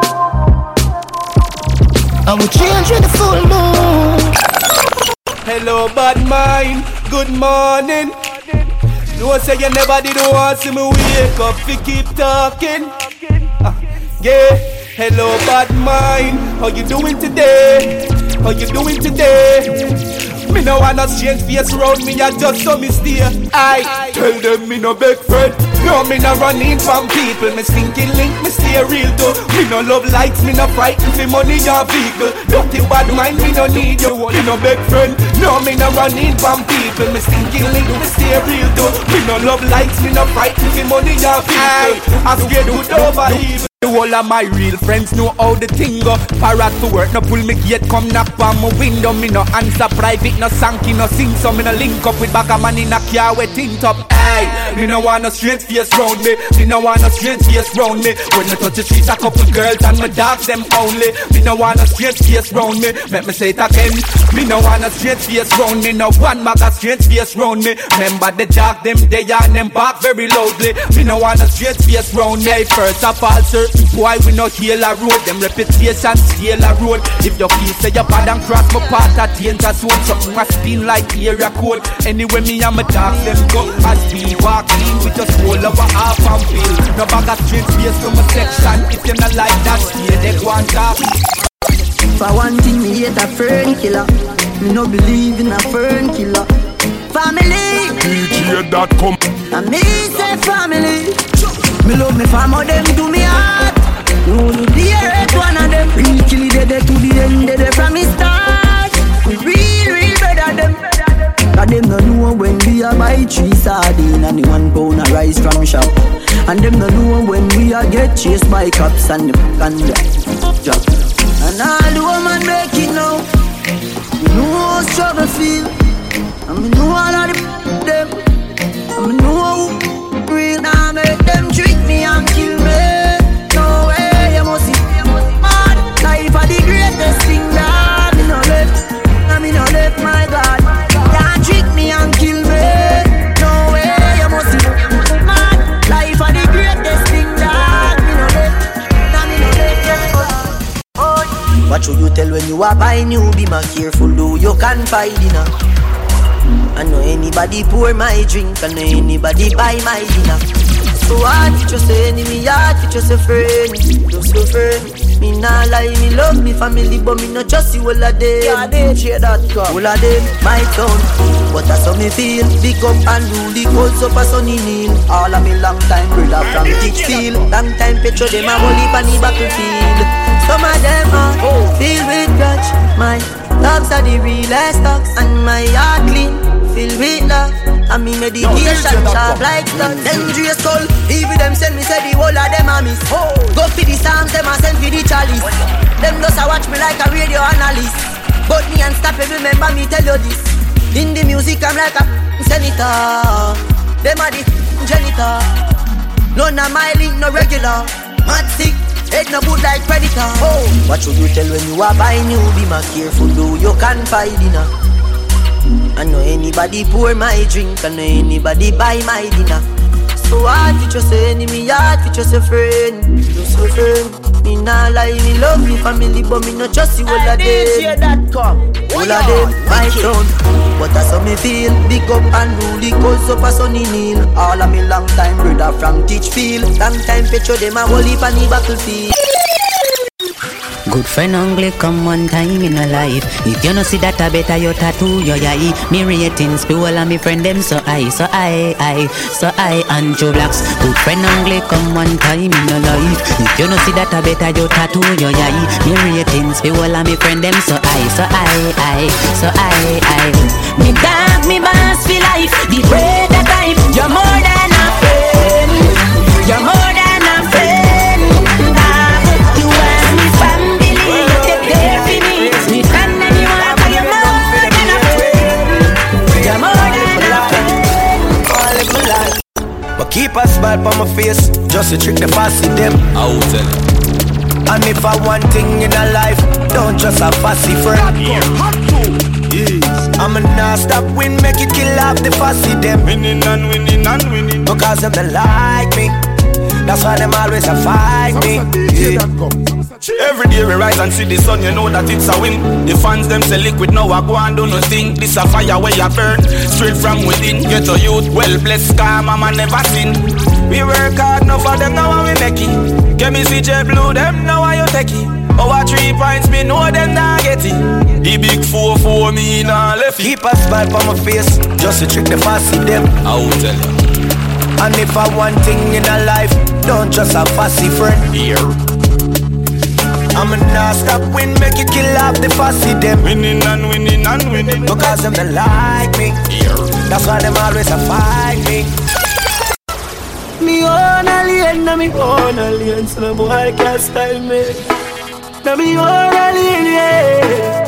I will change with the full moon. Hello bad mind, good morning. No say you never did want see me wake up fi keep talking. Yeah, hello bad mind, how you doing today? How you doing today? Me no wanna change face round me, I just so me stay. I tell them me no big friend. No, me no running from people. Me stinking link, me stay real though. Me no love likes, me no frightened for money or vehicle. Dirty bad mind, me no need you. Me no big friend. No, me no running from people. Me stinking link, me stay real though. Me no love likes, me no frightened for money or vehicle. I scared good over evil. The whole of my real friends know how the thing go. Parrot to work, no pull me gate, come knock on my window. Me no answer private, no sanky, no sing. So me no link up with back a man in a car with tint up. Hey, me no want no strange face round me. Me no want no strange face round me. When me touch the streets, a couple girls and my dogs them only. Me no want no strange face round me. Let me say it again. Me no want no strange face round me. No one mag a strange face round me. Remember the dog them they and them bark very loudly. Me no want no strange face round me. First of all, sir. Why we not heal a road? Them reputation scale a road. If your feel say your bad and cross my path, that danger zone. Something must spin like area code. Anyway, me and my dogs them go. As we walk clean, we just roll over half and feel. No bag of straight space from a section. If you not like that, stay they go and talk. For one thing, me hate a fern killer. Me no believe in a fern killer. Family, DJ.com. and me say family. Me love me family, them do me heart. No, you dear one of them. Real kill dead to the end, dead from me start. We real better them. Cause them no know when we a buy 3 sardines and the 1 pound of rice from shop. And them no know when we a get chased by cops and the job. And all the woman make it now. You know how struggle feel. And me know all of them. And me know how real now make them treat me and kill me. No way, you must see mad. Life are the greatest thing that me no left. And me no left, my God. Can't trick me and kill me. No way, you must see mad. Life are the greatest thing that me no left. And me no left. What should you tell when you are buying new? Be more careful, though you can find dinner. I know anybody pour my drink, I know anybody buy my dinner. So hard for just an enemy, hard for just a friend. Just a friend. Me nah lie, me love me family, but me not just see all of them. Yeah, they share that cup. All of them, my town. But that's how me feel. Big up and rule the cold up a sunny kneel. All of me long time brother from Ditchfield. Long time petro them a holy on the battlefield. Some of them are filled with grudge. My dogs are the realest dogs, and my heart clean, filled with love. And me medication sharp like studs. Dangerous soul, even them send me say the whole of them a miss. Go for the psalms, them a send for the chalice. Them just a watch me like a radio analyst. But me unstoppable, remember me tell you this. In the music I'm like a senator. Them a the janitor. None of my link no regular. Mad sick, head no good like predator. What should you tell when you are buying new? Be more careful, though you can find dinner. I know anybody pour my drink, I know anybody buy my dinner. So hard for just an enemy, hard for just a friend. Just a friend. Me nah lie, me love me family, but me not just see all of them. All of them, my town. But that's how me feel. Big up and rule the coast up a sunny kneel. All of me long time brother from Ditchfield. Long time petro them a holy on the battlefield. Good friend only come one time in a life. If you no see that I better you tattoo your eye. Me ratings people and me friend them so I and Joe Blacks. Good friend only come one time in a life. If you no see that I better you tattoo your eye. Me ratings people and me friend them so I. Me dog, me boss for life. The greater type. You're more than a friend. You're more than a friend. You are me family. But keep a smile on my face, just to trick the fussy them. I will tell you. And if I want thing in a life, don't just a fussy friend. I'ma not stop win, make it kill off the fussy them. Winning and winning and winning. Because them they like me, that's why them always a fight me. Every day we rise and see the sun, you know that it's a win. The fans them say liquid, now I go and do nothing. This a fire where you burn, straight from within. Get a youth, well blessed, calm, mama never sin. We work hard, now for them, now we make it. Get me CJ Blue, them, now you take it. Over 3 pints, me know them not get it. The big 4-4 me nah left it. Keep a smile on my face, just to trick the fussy them. I will tell you. And if I want thing in a life, don't just a fussy friend. Here. I'ma not stop win, make you kill off the fussy them. Winning and winning and winning. Because them don't like me. Here. That's why them always a fight me. Me own alien, na me own alien. So no boy can't style me. Na me own alien, yeah.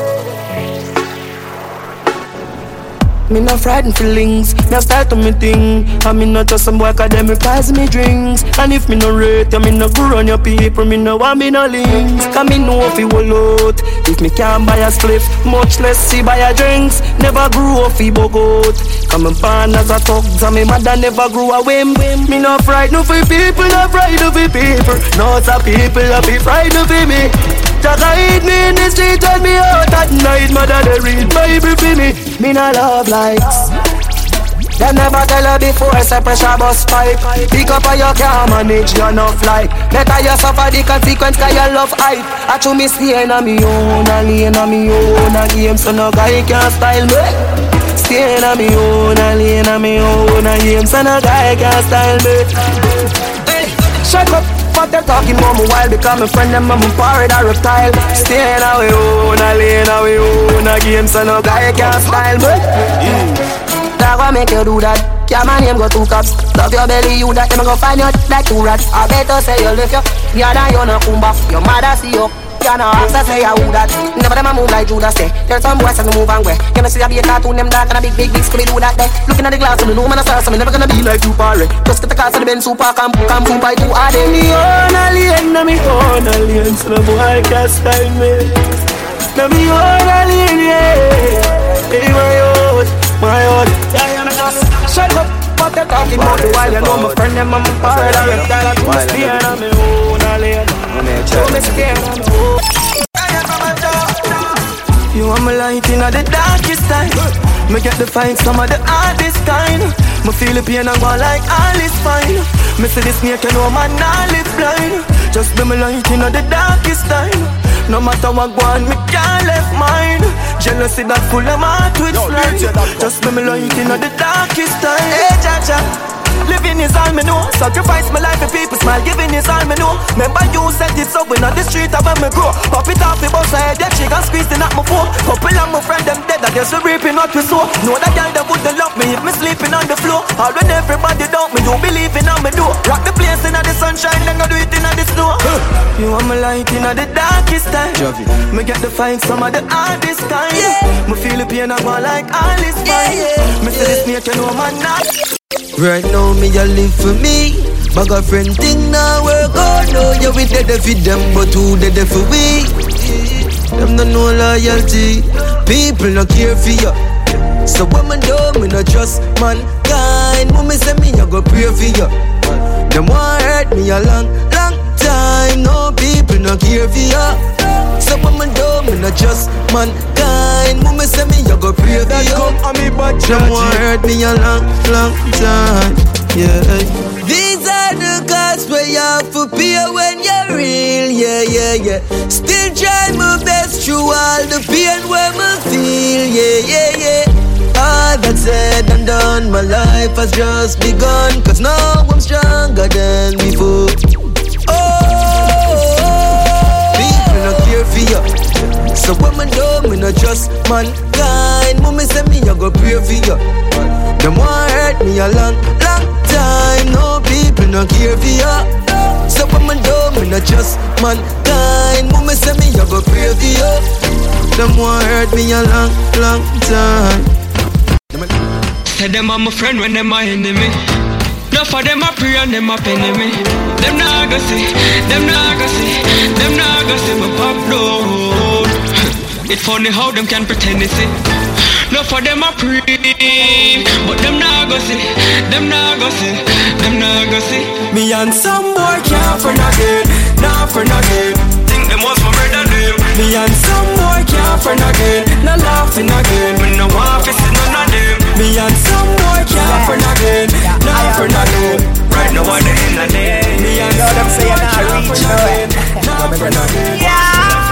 Me no frightened feelings, me start to me thing. And me not just some boy cause them requires me drinks. And if me no rate you, me no go run your people. Me no want me no links. Cause me know if you will out. If me can't buy a spliff, much less see buy a drinks. Never grew up fi bogot. Cause me born as a thugs and me mother never grew a whim. Me no frightened for people, no frightened for people. No some people a be frightened for me. Just hide me in the street and me out at night. Mother they read Bible for me. Me no love likes. They never tell her before say pressure bus pipe. Pick up and you can't manage you enough like. Better you suffer the consequence cause you love hype. I to me stay in me own a lane a me own a game. So no guy can style me. Stay in me own a lane a me own a game. So no guy can style me. Shut up. But they're talking more while because my friend them and my pirate a reptile. Staying away on a lane, away on a game, so no guy can style me. That gon' make you do that. Yeah, my name go 2 cups. Love your belly, you that. Them go find you like 2 rats. I better say you lift you. Yeah, that you no kumba. Your mother see you. You know, answer say I who that. Never them a move like Judas say. There's some boys that move and way. You know see I be a cartoon, them dark and a big scooby do that day. Looking at the glass and me know man a star, so me never gonna be like you party. Just get the cars and the Benz super come by 2 hard. Me own a lane, na me own a lane, so no boy can't style me. Na me own a lane, yeah. Hey my own. Shut up. But they're talking about the while you know my friend them and my party. I reptile to me stay on me own a lane. To me stay on me own. You are my light in the darkest time. Me get the fight some of the hardest kind. Me feel the pain and go like all is fine. Me see the snake and no man all live blind. Just be my light in the darkest time. No matter what go on, me can't left mine. Jealousy that full of my twitch line. Just be my light in the darkest time. Hey, Jaja, living is all me know. Sacrifice my life for people smile. Giving is all me know. Remember you said it so when on the street I when me grow. Pop it off the bus I head, yeah, she gon' squeezing at my phone. Couple of my friend them dead, I guess we reaping what we sow. Know that girl that wouldn't love me if me sleeping on the floor. All when everybody doubt me, you believing on me do. Rock the place in the sunshine, then go do it in the snow. You are my light in the darkest time. Me get the fight some of the hardest time. Me feel the pain and go like all is fine. Me see the snake and no man not. Right now me a live for me. My girlfriend thing now work out. No, you we dead for them, but who dead for we? Them no know loyalty. People no care for you. So when me do, me no trust mankind. When me say me, I go pray for you. Them want hurt me a long time. No people no care for you. So when me do, me no trust mankind. When me say me, I go pray for you. Them want hurt me a long time. Yeah. These are the costs where you have to pay when you're real. Yeah. Still try my best through all the pain where me feel. Yeah. All that said and done, my life has just begun. Cause now I'm stronger than before. People no care for you. So when me do, me no trust mankind. When me say me, I go pray for you. Them want hurt me a long time. No people no care for you. So when me do, me no trust mankind. When me say me, I go pray for you. Them want hurt me a long time. Say them are my friend when them are enemy. Enough of them a pray and them a penny me. Them nah go see, them nah go see me pop down. It's funny how them can pretend to see. Enough of them a pray, but them nah go see, them nah go see. Me and some boy can't friend again, not friend again. Think them was my brother them. Me and some boy can't friend again, not laughing again. Me no want to see none of them. Me and some boy can't friend again, not friend again. Right now I'm in the day. Me and some boy can't friend again, not friend again.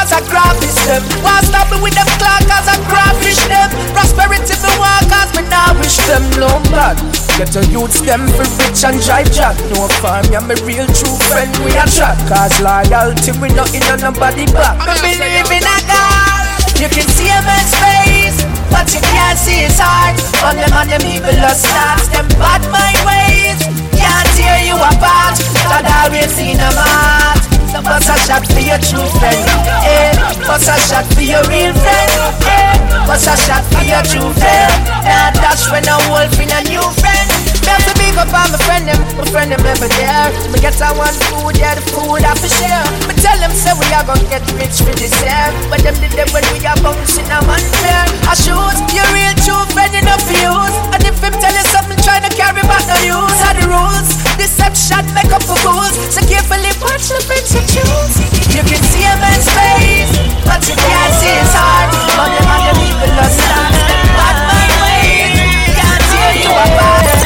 cause I graphish them. Why stop me with them clock cause I graphish them. Prosperity me want cause me now wish them no bad. Get a youths them for rich and drive jack. No farm, yeah, my real true friend we a chat. Cause loyalty we not in on nobody back. I believe in a God. You can see a man's face, but you can't see his heart. On them evil stars, them bad mind ways can't tear you apart. God always in a heart. So bust a shot for your true friend, eh? Bust a shot for your real friend, eh? Bust a shot for your true friend. Now dash when a wolf in a new friend. Me have to big up on my friend them never there. Me get a one food, yeah, the food I for share. Me tell them say we are gonna get rich for this year, but them did them when we are bouncing a man fair. I shoot your real true friend enough for use, and if him tell you something, try to carry back no use. Are the rules, deception make up for fools. So carefully watch the friends you choose. You can see a man's face, but you can't see his heart. On them evil stars, bad my ways can't tear you apart.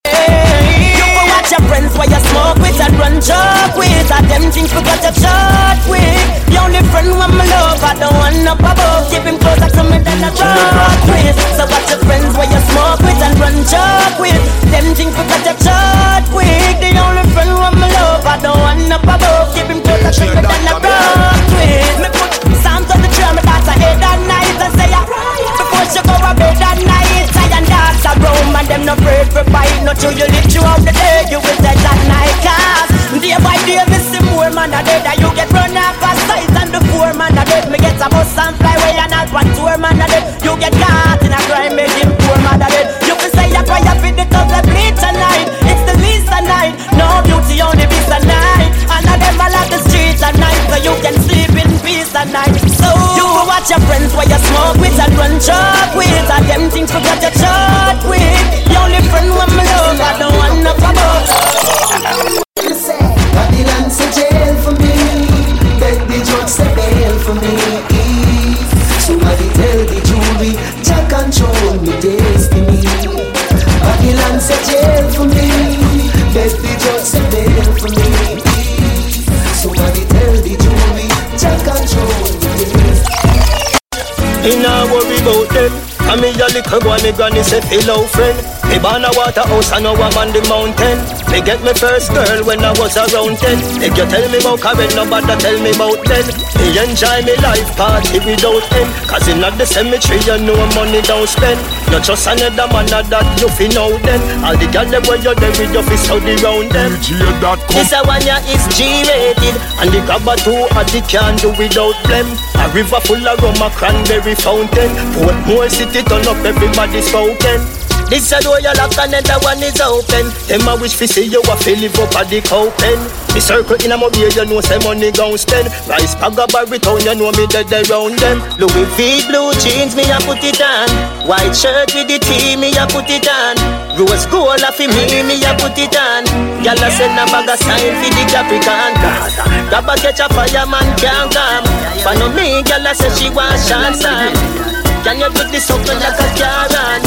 Your friends where you smoke with and run joke with, and them things we got to shot with. The only friend when me love, I don't want up above. Keep him closer to me than I talk with. So got your friends where you smoke with and run joke with, them things we got to shot with. The only friend when me love, I don't want up above. Keep him closer to me than I talk with. Me put Psalms on the tree, me dance ahead at night and say before she go to bed at night. I and dance around and them no afraid for bite. Not till you live throughout the day. You will take that night cause day by day me see more man a dead. And you get run off a sight and the poor man a dead. Me get a bus and fly away and all one tour man a dead. You get caught in a crime make him poor man a dead. You can say you cry up in the cause of bleach tonight. It's the least a night. No beauty on the beast a night. And of them all at the streets at night. So you can sleep in peace at night. So you go watch your friends where you smoke with and run joke with, and them things forgot your chat with. The only friend when me love, I don't want no above. Babylon's a jail for me. Beg the judge say bail for me. Somebody tell the jury, Jah control me destiny. Babylon's a jail for me. Beg the judge say bail for me. Somebody tell the jury, Jah control me destiny. In a worry about them. And me a little boy, me granny say fellow friend. Me born a waterhouse and now I'm on the mountain. Me get me first girl when I was around 10. If you tell me about Karen, nobody tell me about then. Me enjoy me life party without end. Cause in the cemetery you know money don't spend. Not just another man that you fi know then. All the girls them where you there with your fist out around them. This a one ya is G-rated. And the grabber too hot it can't do without blem. A river full of rum, a cranberry fountain. More city turn up, everybody's spoken. This a door you lock and another one is open. Them a wish fi see you a fi live up at the cow pen. Me circle in a mobile, you know say money gon' spend. Rice bag a Barry town, you know me dead around them. Louis V blue jeans, me a put it on. White shirt with the T, me a put it on. Rose gold a fi me a put it on. Gyal a send a bag a sign fi the Capricorn. Grab a catch a fireman can't come. Follow me, gyal a say she want chance on. Can you do this up like a Karen?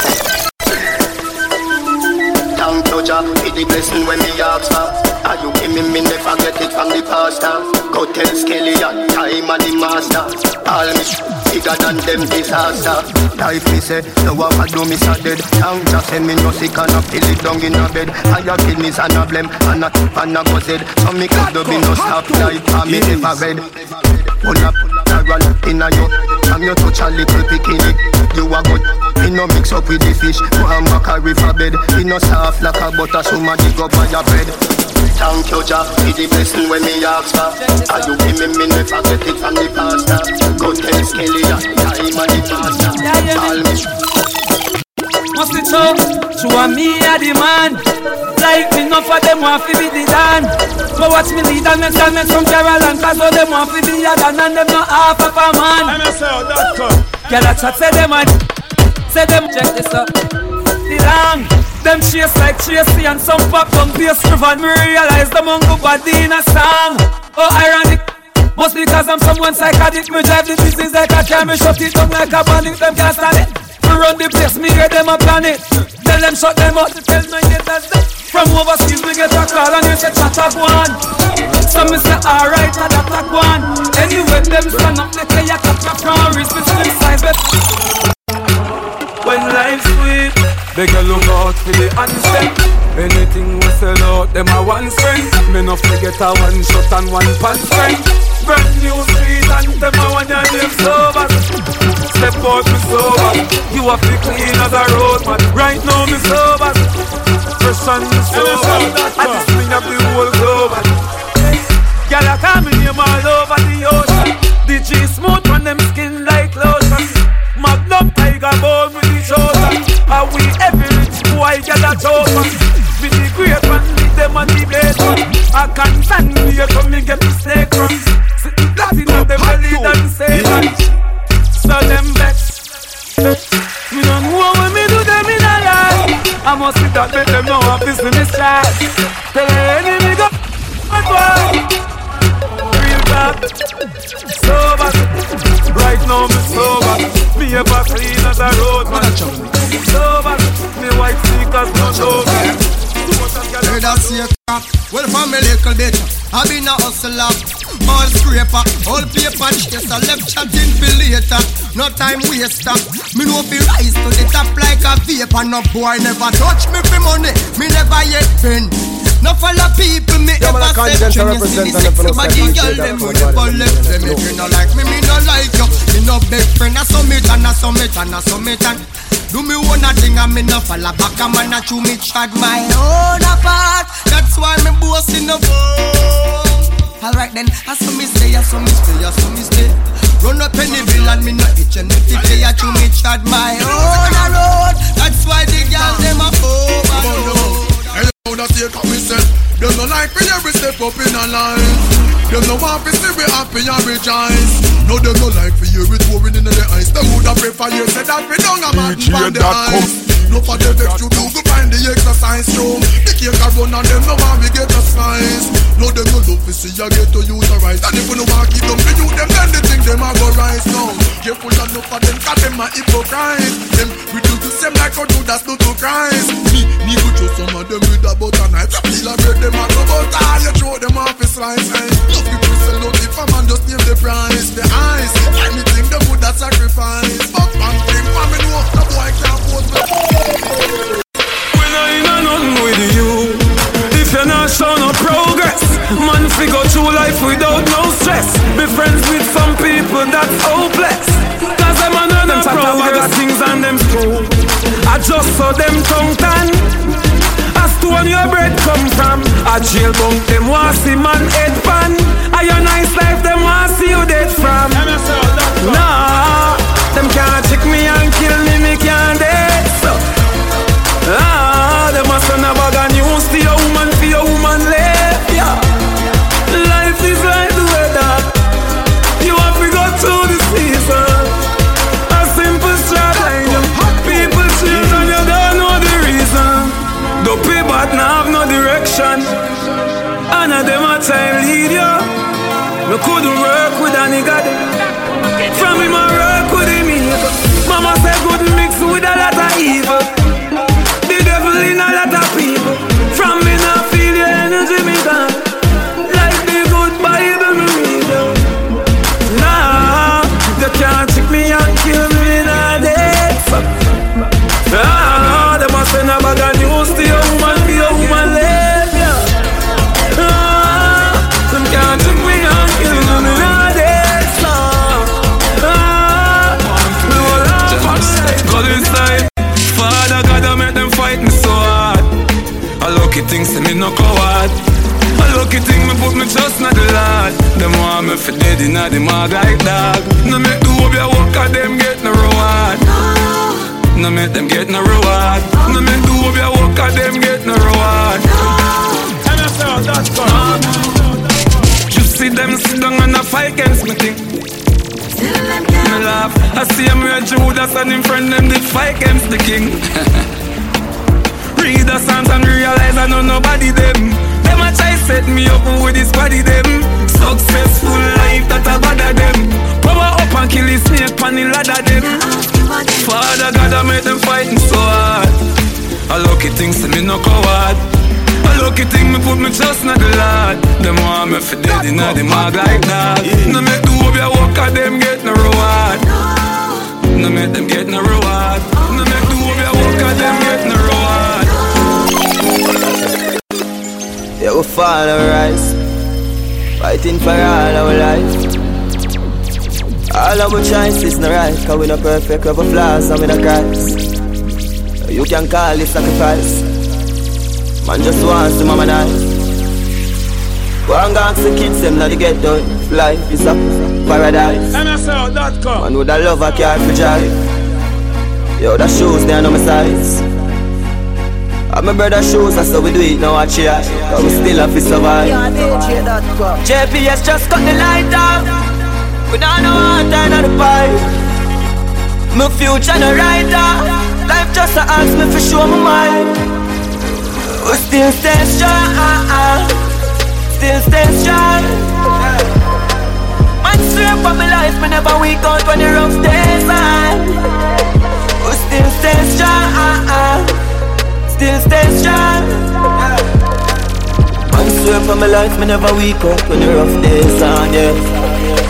Thank you, Jah, for the blessing when me ask for. Are you give me never get it from the pastor? Go tell Skillian, time and the master. All me bigger than them disaster. Life me say, no one do me so dead. Thank Jah send me no sick and I feel it down in a bed. I have kidneys and a blem and a go zed. So me could do be no stop life and me never read. Pull up, run in a yo. I'm your touch a little bikini. You a good. Me no mix up with the fish. One back a river bed. Me no soft like a butter. Somebody go buy your bread. Thank you, Jah, for the blessing when me ask for. Are you give me never get it from the pastor? Go tell Skillian, time and the master. All me. Must it show? Show me a the man. Like me enough for them want to be the dan. But watch me lead and make from Caroline. Cause all them want to be a dan and them not half of a man. Girl a chat say them man. Say them check this up. The long. Them chase like Tracy and some pop down bass driven. Me realize the mongo body in a song. Oh ironic. Must because I'm someone psychotic. Me drive the business like a car. Me shut it down like a bandit. Them can't stand it. We run the place, me get them a planet. Tell them shut them out, tell my haters that. From overseas we get a call and you say chatter go on. So me say alright, that go on. Anyway them stand up, they play a capture from respect to the size. When life's sweet, they can look out for the handstand. Anything we sell out, them a one strength. Me no forget a one shot and one pan strength. Brand new street and them a one your name sober. Step out me sober. You have to clean as a road man. Right now me sober. Fresh and sober. I just bring up the whole globe. Girl I call me name all over the ocean. The G smooth on them skin like lotion. Magnum Tiger bone with the shoulder. Are we every rich boy get a choker? With the great one, with them on the blade one. I can't stand here come and get the snake from. Sitting flat in the belly than Satan. So them vex. Me don't know when me do them in a lie. I must see that make them know I'm busy me strike. Tell the enemy go my boy. Real talk. Sober. Right now me sober. Me ever clean as a road man. Sober. Me white sneakers no joke. Heard I see a crap. Well from a little bit I been a hustler. All scraper, all paper chaser. Left chatting for later. No time waster. Me no be rise to the top like a vapor. No boy never touch me for money. Me never yet been. No follow people me ever said. You see the sexy body girl them who never left them. If you no like me, me no like you. Me no best friend. I summit and I summit and I summit and do me one a thing and me no follow back. A man a chew me chat my own apart. That's why me boasting no phone. Alright then, I saw me stay, I saw me stay, I saw me stay. Run up any bill and me no itch and if they a chew me chat my own a road. That's why the girls them a overload. Hello, that's here come we said. Them no like me every step up in a line. Them no want to see me happy and rejoice. No, them no like for you with pouring in the ice. Them woulda prefer you said that we don't have a man on the ice. No for them vex you do go find the exercise room. The cake a run and them no want we get a slice. No, them no love to see you get to use a rise. And if we no want keep them for you, them then they think them a go rise now. Careful enough for them cause them a hypocrite. Them reduce the same like how Judas do to Christ. Me go throw some of them with a butter knife. You feel a bread them a go butter. You throw them off a slice. Love people sell out if a man just name the price. The eyes, anything them would a sacrifice. But man thing for me know the boy can't pose me. When I ain't nothing with you, if you're not show no progress, man figure through life without no stress. Be friends with some people that's hopeless. Cause them a know them progress things and them true. I just saw them tongue tan. As to when your bread come from, a jail bunk them want see man head pan. A your nice life them want see you dead from. Nah, them can't check me and kill me can't dead so. Them a send a bag of news to your woman for your woman live, yeah. Life is like the weather. You have to go through the season. A simple strap line. People change and you don't know the reason. The people now have no direction. And of them a time lead you. No couldn't work with a nigga. From him I work with him evil. Mama said good mix with a lot of evil. The devil in a lot of people. From me now feel your energy me gone. Like the good Bible me read out. Nah, they can't trick me and kill me in a day. Ah, they must send a bag of news to your woman for your woman live, yeah. Ah, them can't trick me and kill me in a day. Ah, no love, God inside. Father God, I make them fight me so hard. A lucky thing say me no coward. A lucky thing me put me trust not the Lord. Them want me for dead inna the mag like dog. No make the hope you work and them get no reward. No make them get no reward. No make the hope you work and them get no reward. You see them sit down and a fight against me thing. Me laugh. I see him with Judas and him friend them did fight against the king. Read the Psalms and realize I know nobody them. Them a try set me up with this body them. Successful life that I bother them. Power up and kill the snake pan the ladder them. Father a God that make them fighting so hard. A lucky thing say me no coward. A lucky thing me put me trust in the Lord. Them want me for dead inna the mag like that. No make the hope ya walk at them get no reward. No make them get no reward. No make the hope ya walk at them get no reward. Yeah, we fall or rise, fighting for all our life. All our choices no right, cause we no perfect, we have flaws and we no Christ. You can call it sacrifice. Man just wants to mama nice. Go and ask the kids them now they get done. Life is a paradise. MSL.com. Man with a love a car for drive. Yo, the shoes they are no my size. And my brother shoes, that's how we do it now at cheer. Cause we still have to survive. JPS just cut the light off. We don't know how time on the pipe. My future no rider. Life just a ask me for show my mind. We still stay strong. Still stay strong. Man swear for my life, me never weak out when the rough days on. We still stay strong. Still stay strong. Man swear for my life, me never weak out when the rough days on, yeah.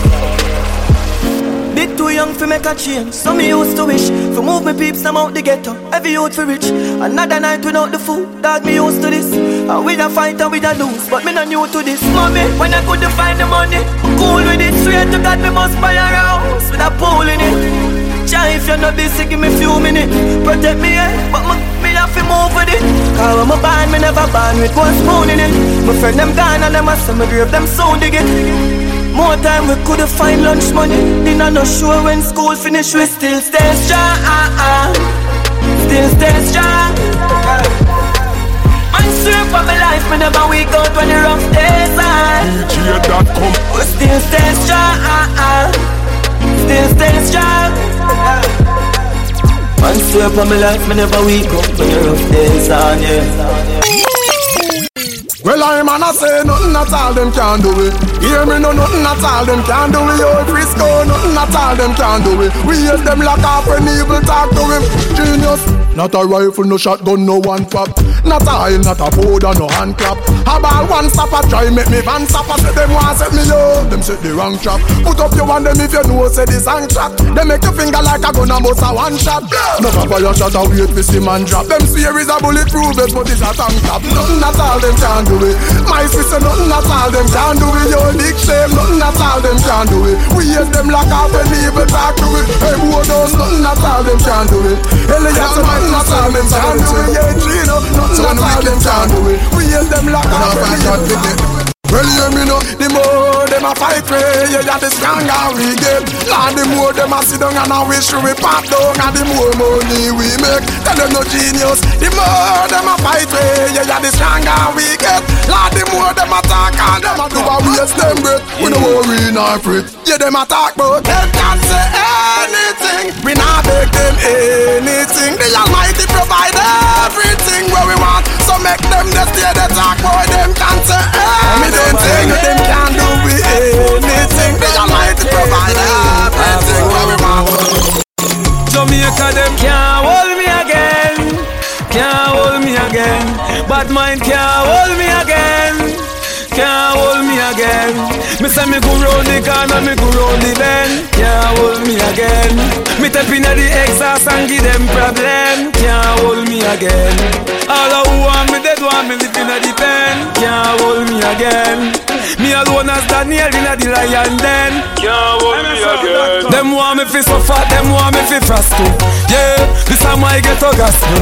Bit too young for make a change, so me used to wish for move me peeps them out the ghetto. Every youth for rich, another night without the food. Dog me used to this, and we da fight and we da lose, but me not new to this. Mommy, when I couldn't find the money, cool with it. Swear to God me must buy a house with a pool in it. Try if you're not busy, give me few minutes. Protect me, but me have to move with it. Cause when my band, me never band with one spoon in it. My friend them gone and them a some grave, them soon dig it. More time we could've find lunch money. Dinner no sure when school finish. We still stay strong. Still stay strong. Man swear for my life, me never weak out when the rough days on. We still stay strong. Still stay strong. Man swear for my life, me never weak out when the rough days on, yeah. Well, I'm man, I say nothing at all them can do it. Hear me, no nothing at all them can do it. Yo, Frisco, nothing at all them can do it. We hate them like half when evil talk to him. Genius, not a rifle, no shotgun, no one pop. Not a oil, not a powder, no hand clap. How about one stopper, try make me van stopper. Say them want set me up, them set the wrong trap. Put up your one them if you know say this song track. They make your finger like a gun and bust a one shot. Never fire shot a wait for see man drop. Them spear is a bulletproof vest, but it's a tank top. Nothing at all them can do it. My sister, nothing at all them can do it. Your big shame, nothing at all them can do it. We hate them like half when evil talk to it. Hey, boy, those nothing at all them can do it. Elias, nothing at all them can do it. Yeah, Gino, nothing at all them can do it. We hate them like half when evil talk to it. Well, hear me know, the more them a fight for, yeah, the stronger we get. Lord, the more them a sit down and a wish we pop down, and the more money we make. Tell them no genius. The more them a fight for, yeah, the stronger we get. Lord, the more them a talk and them a do a waste them breath. We no worry nor fret. Yeah, them a talk but them can't say anything. We not beg them anything. The Almighty provide everything where we want. So make them just stay the talk boy. Them can't say anything. Them can do with anything. They are like to provide everything where we want. Jamaica them can't hold me again. Can't hold me again. Bad mind can't hold me again. Can't hold me again. Me say me go round the corner, me go round the bend. Can't hold me again. Me tap inna the exhaust and give them problem. Can't hold me again. All who want me dead want me live inna the pen. Can't hold me again. Me alone as Daniel inna the lion den. Can't hold me again. Them want me fi suffer, them want me fi frosty. Yeah, this time I get a gospel.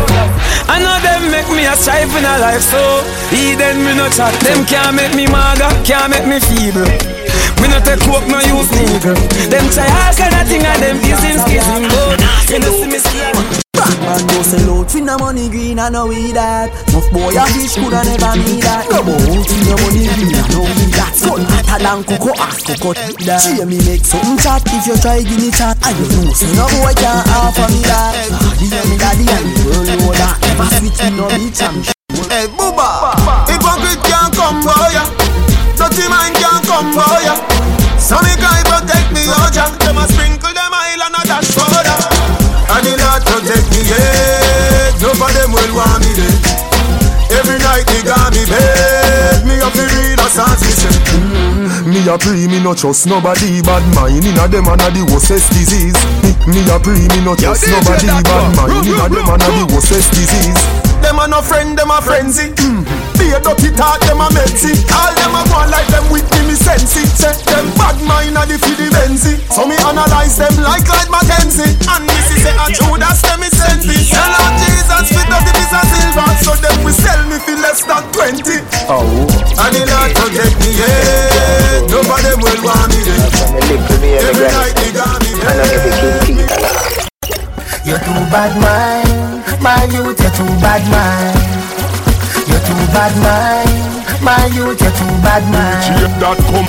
I know them make me a strive in a life, so Eden me no chat. Them can't make me maga, can't make me feeble. Me no take coke, no use needle. Them try all kind of thing and them kissing, but you know see me scream. Man go sell out for no money green and no weed that. Nuff boy a fish coulda never me that. No more out for no money green and no weed that. Gun hotter than cocoa ass cocoa that. See me make something chat if you try give me chat. I don't know say no boy can't offer me that. Hear me daddy and the world know that. Never switch me no bitch and hey booba, hypocrite can't come boy ya. Dirty mind can't come boy ya. So me guy protect me oja. Them a sprinkle them oil and a dash powder. And the Lord protect head. None of them will want me dead. Every night they got me bed. Me up the real assault me say. Me a pray me no trust nobody. Bad mind inna them and a the worstest disease. Me a pray me no trust nobody. Bad mind inna them and a the worstest disease. Them a no friend, them a frenzy. Be a dirty talk, them a messy. All them a go like them with me sensey. Say them bad mind a the fi the Benzie. So me analyze them like Mackenzie. And this is a Judas them is sent me. Sell out Jesus for 30 pieces of silver. So them we sell me for less than 20. Oh. And the Lord forget me, yeah. None of them will want me there. Every night they got me there. You're too bad mind, my youth, you're too bad mind. You're too bad mind, my youth, you're too bad mind.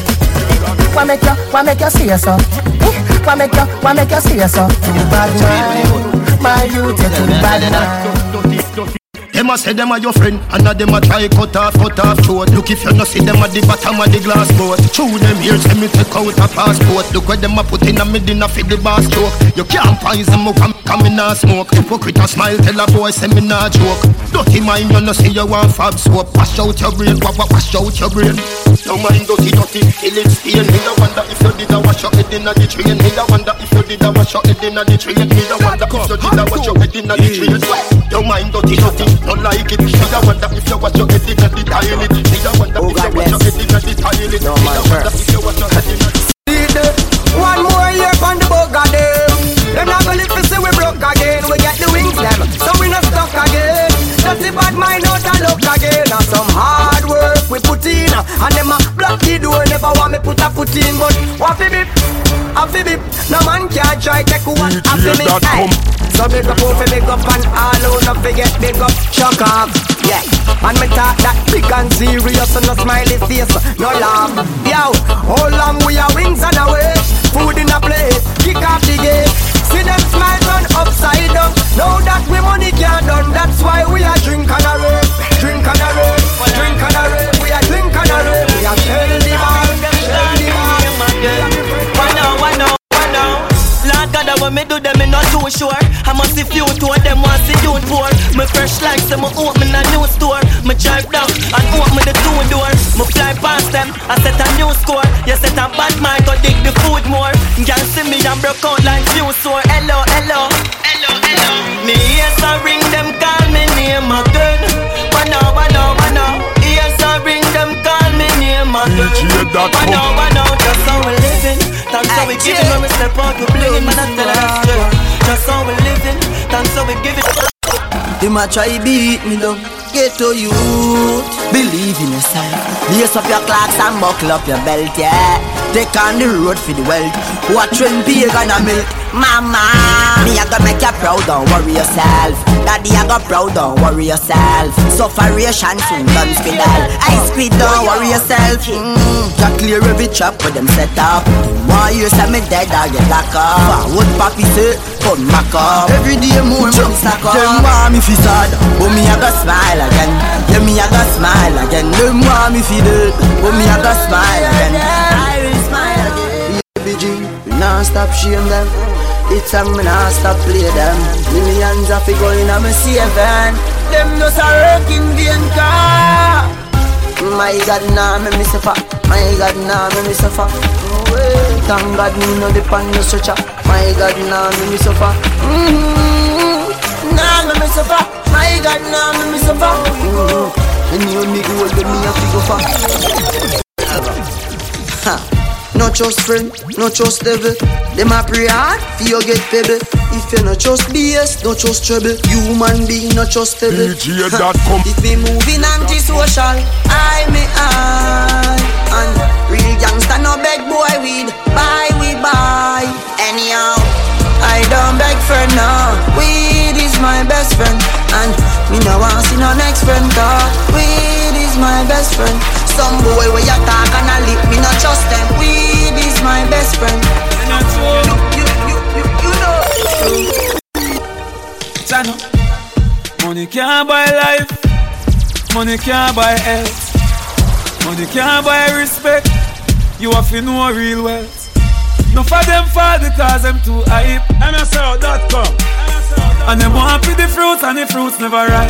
Why make you say so? Why make you say so? Too bad mind, my youth, you're too bad mind. Them a say them a your friend, and a them a try cut off throat. Look if you no see them at the bottom of the glass boat. Chew them ears, let me take out a passport. Look where them a put in a me dinner for the bar stroke. You can't poison me, come in a smoke. Hypocrite a smile, tell a boy say me not joke. Dirty mind, you no see you want fab soap. Wash out your brain, wash out your brain. No mind dirty, kill it stain. Me a wonder if you did a wash your head in a the train. Me a wonder if you did a wash your head in a the train. Me a wonder if you did a wash your head in a the train. Your mind dirty, don't like it. Me a wonder if you wash your head in a the toilet. Me a wonder if you wash your head in a the toilet. Me a wonder if you wash your head in a the one more year on the book again. Then I believe we see we broke again. We get the wings them, so we not stuck again. Dirty bad mind out and look again. And some hard work we put in. And them a block the door, never want me put a foot in. But what fi bip, no man can't try take one after me. So big up, big up and all out, no forget big up, shock off. Yeah, and me talk that big and serious and no smiley face, no laugh. Yo, how long we are wings on our way? Food in a plate, kick off the gate. See them smile turn upside down. Know that we money can't done. That's why we are drink and a rave. Drink and a rave. Drink and a rave. We are drink and a rave. We are tell the man. Tell the man. Why now? Lord God, when me do them, me not too sure. I must see few to them want see dude poor. Me fresh like some open a new store. Me drive down and open the two door. Me fly past them, I set a new score. You set a bad mind, go dig the food more. Y'all see me and broke out like few sore. Hello. Me ears a ring them, call me name again. One now. Ears a ring them, call me name again. One now, just how we living. Thanks how we giving when we step out, we blingin', man, I tell us straight. Just how we living, thanks how we giving. They might try beat me down. Get to you, believe in yourself. Lace up your clocks and buckle up your belt, yeah. Take on the road for the wealth. Watch when pagan a milk. Mama, me I gonna make you proud, don't worry yourself. Daddy I got proud, don't worry yourself. Sufferation soon done spidal. I squid, don't worry yourself. You clear every trap with them set up. Why you say me dead, I get locked up. What papi say, come back up. Every day more money stack up. Them want me fi sad, but me I got smile again. Yeah, me I got smile again. Them want me fi dead, but me I got smile again. I will smile again. BG, we non stop shame them. It's a me nah stop play them. Millions of people in a me saving. Them just a working vain car. My God nah me suffer. My God nah me suffer. Thank God me no depend no stretcher. My God nah me suffer. Nah me suffer. My God nah me suffer. And you need to hold me a figure for. No trust friend, no trust devil. Them a pray hard, you get pebble. If you no trust BS, no trust trouble. Human being no trust devil. If me moving anti-social, I me I. And real gangsta no beg boy weed. Buy we buy. Anyhow, I don't beg for now. Weed is my best friend. And me no want see no next friend talk. Weed is my best friend. Some boy where you talk and I lip, me not trust them. Weed is my best friend. You know. Chano. Money can't buy life. Money can't buy health. Money can't buy respect. You have to know real wealth. No for them fall because them too hype. MSL.com. And them want for the fruits and the fruits never ripe.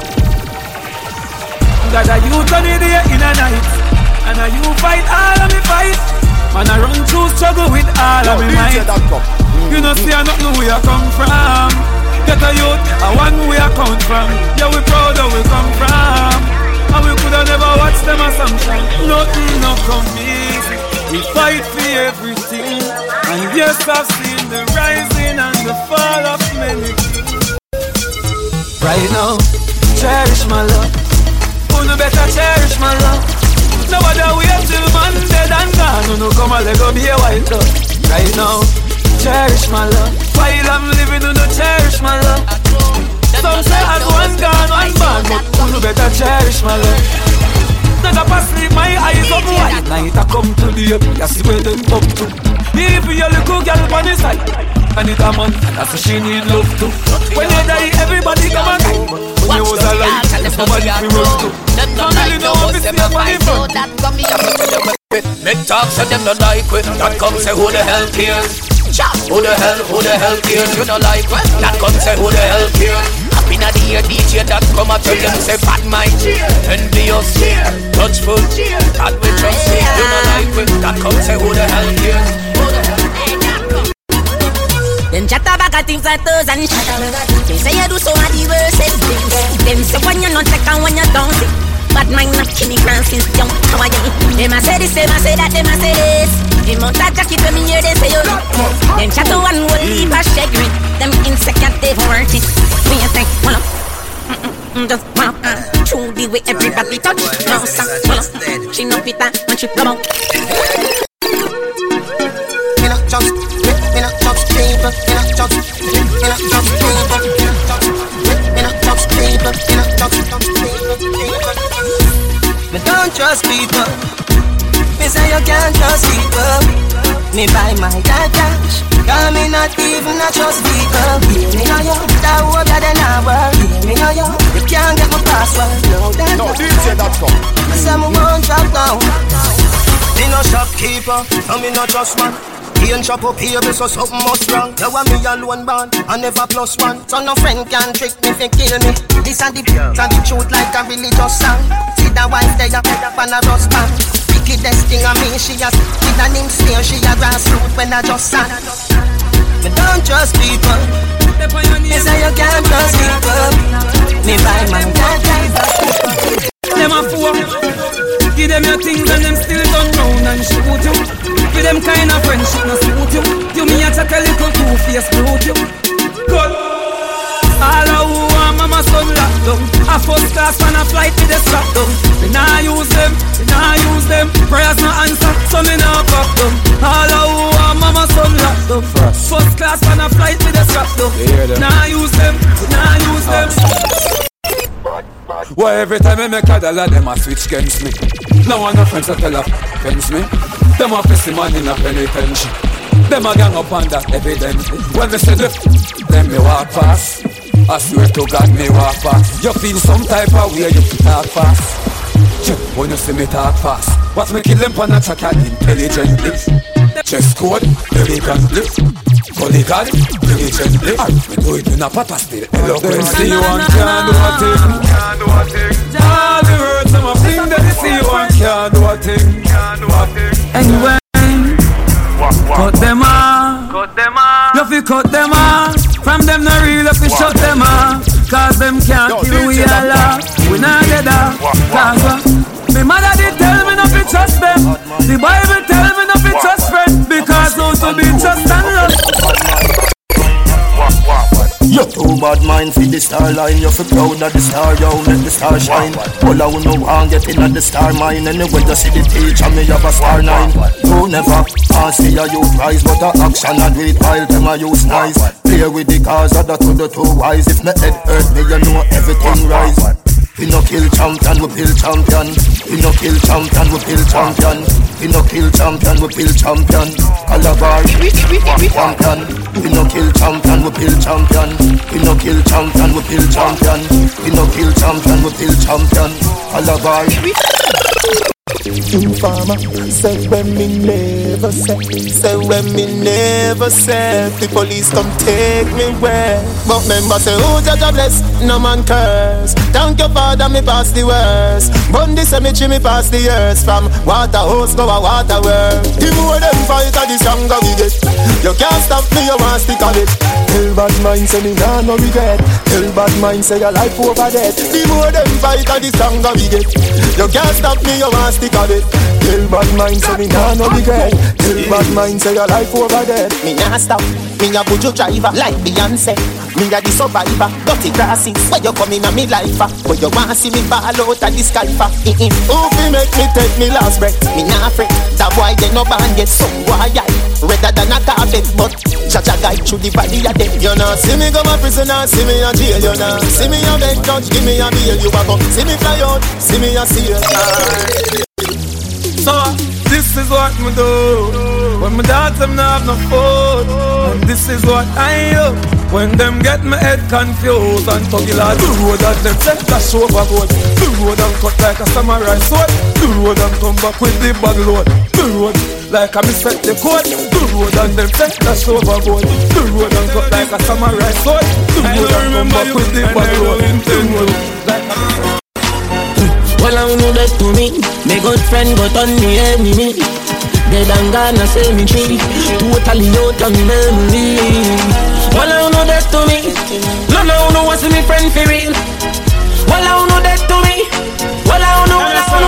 Got a youth on the day in a night, and a you fight all of me fight. Man I run through struggle with all of me might. You know see I not know where I come from. Get a youth, I want where I come from. Yeah we proud of where we come from. And we coulda never watched them assumption. Nothing no come easy. We fight for everything. And yes I've seen the rising and the fall of many. Right now, cherish my love. You better cherish my love. Nobody wait till man dead and gone. You know come and let go be a white love. Right now, cherish my love. While I'm living, you know cherish my love. Some say as one gone, one born, but you better cherish my love. Not up asleep, my eyes open wide. Night I come to the up, you see where them come to. If you little girl on the side, and it a man, that's what she need love too. When you die, everybody come and die. When you was alive, nobody fi run to. Family no want to see a funny front. Make talk so them no like it. That come say who the hell cares? Who the hell cares? You no like it. That come say who the hell cares? Up inna the ear DJ that come and tell them say bad mind, envious, touchful, that we trust. You no like it. That come say who the hell cares? Them chatter back at things like those and shit. They say you do so many worst things. Them say when you not take and when you don't see. But mine not killing grand since young. How are you? Them a say this, them a say that, them a say this. The mount a jacket when me hear they say you. Them chatter one will leave a shaggy. Them insecure they worth it. Me a say, well up. Just well up. True the way everybody touch. No sir, well up. She no fit that when she come out. Me not just people, me not just people, me not just people. Me don't trust people. Me say you can't trust people. Me buy my dad cash, 'cause me not even not trust people. Me know you, that hope that they not work. Me know you can't get my password. No, DJ.com. Me say me won't drop down. Me no shopkeeper, and me not trust man. He ain't chop up here, so something must wrong. You want me alone born, I never plus one. So no friend can trick me, fi kill me. This and the truth like a religious song. See the wife there, up on a rust band. Wickedest thing of me, she has with an name snare, she a grassroots when I just sang. Me don't trust people. Me say you can't trust people. Me buy my dad. Them a fool. Give them your things and them still turn round and shoot you. For them kind of friendship no suit you. You me a chat a little two-faced brute you. Good. All of who want mama son locked down. A first class man a flight with the strap down. Me nah use them, prayers no answer, so me nah fuck them. All of who want mama son locked down. First class man a flight with the strap down. Nah use them. Why every time I make a dollar, them a switch against me. No one no friends that tell against me. Them a piss man in a penitentiary. Them a gang up on that evidently. When they say them me walk fast. I swear to God me walk fast. You feel some type of way you talk fast. When you see me talk fast, watch me kill them on a chat intelligently. Chess code, elegantly. Polygon, diligently. Me do it in a pot still eloquently. You want can't do a thing. All the words I'm a fling that you see you want can't do a thing. Anyway, cut them off. You fi cut them off. From them no real, you fi shut them off. 'Cause them can't kill we all off. We not get off. 'Cause me mother did tell me not to trust them. The Bible tell me not to trust friends. Because those to be trust and love. You too bad mind for the star line. You feel proud of the star, yo, let the star shine. All I wanna want get in at the star mine. Anyway, you see the teacher, me have a star 9. You never ask see a you prize, but the action and do it while them a use nice. Play with the cars, other to the two wise. If me head hurt me, you know everything rise. We no kill champion, we build champion. We no kill champion, we build champion. We no kill champion, we build champion. Calabar, champion. We no kill champion, we build champion. We no kill champion, we build champion. We no kill champion, we build champion. Calabar. Informer, say when me never say when me never say the police come take me where. But member say who judge a bless, no man curse. Thank your father me pass the worst. Bundy cemetery me pass the years. From water hose go a water world. The more them fight the stronger we get. You can't stop me, you want stick on it. Tell bad mind say me nah no regret. Tell bad mind say your life over dead. The more them fight the stronger we get. You can't stop me, you want stick on it. Tell bad mind say me nah no regret. Tell bad mind say your life over dead. Me nah stop, me a buju driver like Beyonce. Me a the survivor, dirty grasses. Where you coming a me life? Where you want see me ball out of the sky for? Who fi make me take me last breath? Me nah afraid, that boy they no band yet. Some boy I redder than a carpet, but Jaja guide through the valley of death. You know see me go a prison and see me a jail. You know see me a bed judge, give me a bail. You a go see me fly out, see me a sail. So this is what me do when my dogs them not have no food. And this is what I do when them get my head confused. And tuggy lad, the road that them set dash overboard. The road and cut like a samurai sword. The road and come back with the bag load. The road like a me set the code. The road and them set dash overboard. The road and cut like a samurai sword. The road and come back with the bag load. The road like a well, I know that to me. My good friend got on me enemy. Dead and gone, I say me tree. Totally out of memory. Well, I know that to me. No, what's me friend for real. Well, I know that to me. Well, I know.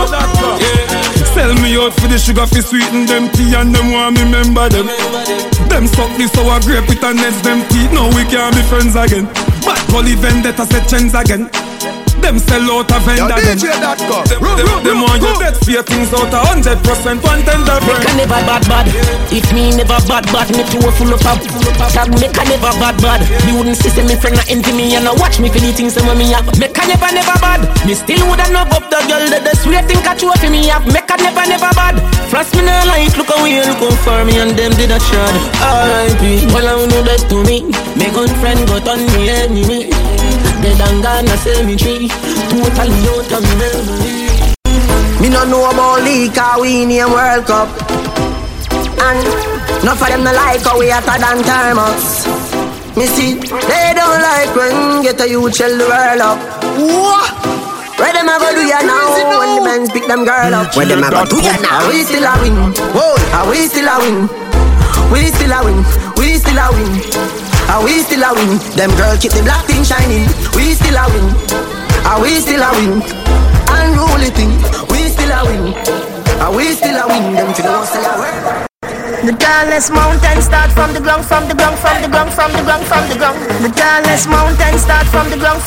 Sell me out for the sugar fi sweeten them tea and them want me remember them. Them suck the sour grape with a nest them teeth. Now we can't be friends again. But Polly Vendetta set chance again. Them sell out a vendor them. Them want you dead fear things out 100% one tender friend. Make a never bad. If me never bad, me too full of pop. That make a never bad. You wouldn't see me friend not envy me and watch me for the things some of me have. Make a never bad. Me still woulda knock up the girl that the sweet thing catch you for me have. Make a never bad. Frost me no like look away look out for me and them did a shot. R.I.P. Well I know that to me. My good friend got on me enemy. Dead and gone a cemetery. Totally out of memory. Me no know about league, cause we in a World Cup. And none of them no like how we hotter than thermos. Me see, they don't like when get a youth shell the world up. Where them a go do ya now? When the men pick them girl up. Where them a go do ya now? We still a win. Whoa, we still a win. We still a win. We still a win. We still a win. Them girl keep the black thing shining. We still a win. We still a win. Unruly thing. We still a win. We still a win. Them to go still a win. The tallest mountain start from the ground, from the ground. The tallest mountain start from the ground,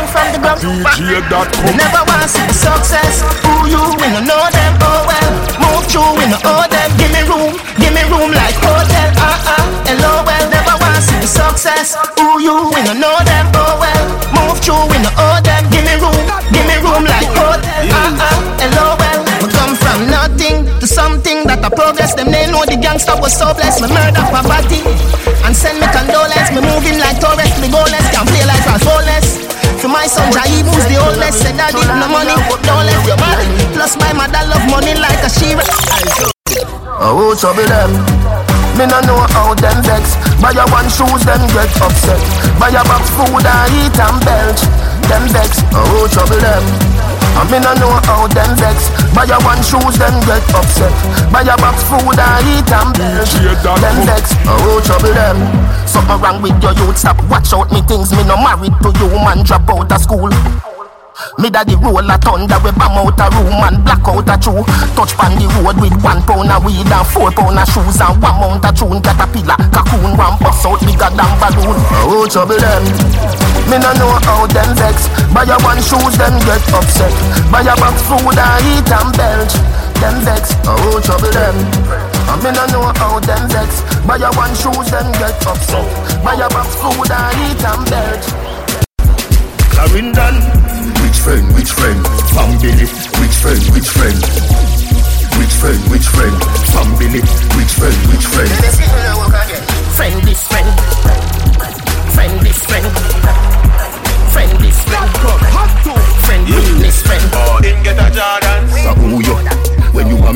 DJ.com. Never want to see the success. Who you? We don't know them. Oh well. Move through, we don't owe them. Give me room like hotel. Hello well. Never want to see the success. Who you? We don't know them. Oh well. Move through, we don't owe them. Give me room like hotel. Hello well. We come from nothing to something that I progress. Them they know the gangster was so blessed. Me murder poverty and send me condolence. Me moving like Torres, me goalless. Can't play like Ralph Wallace. For my son Jaib, who's the oldest. Said daddy, no money, but don't let your body. Plus my mother love money like a Shira. Oh, trouble them. Me no know how them vex. Buy a one shoes, them get upset. Buy a box food and eat and belch. Them vex. Oh, trouble them. And me no know how them vex. Buy a one shoes, them get upset. Buy a box food and eat and belch. Them vex. Oh, trouble them. Something wrong with your youth, stop. Watch out me things. Me no married to you, man. Drop out of school. Me daddy roll a thunder, we bam out a room and black out a chew. Touch pan the road with 1 pound of weed and 4 pound of shoes and 1 mount of tune. Caterpillar, cocoon, one bust out bigger than balloon. Oh, trouble them. Me no know how them vex. Buy a one shoes, them get upset. Buy a box food and eat and belch. Them vex. Oh, trouble them. And me no know how them vex. Buy a one shoes, them get upset. Buy a box food and eat and belch. Clarendon. Which friend, family, which friend, family, which friend. Friend this friend, friend this friend, friend this friend, friend this friend. Oh, in get a Jordan. So who you?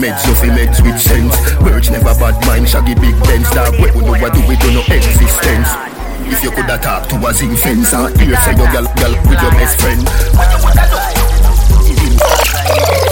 meds, you feel meds with sense. Birch never bad mind, shaggy big dents. Dog, we don't know what do we do no existence. If you coulda talk to a zinc fence and hear say your gal with your best friend.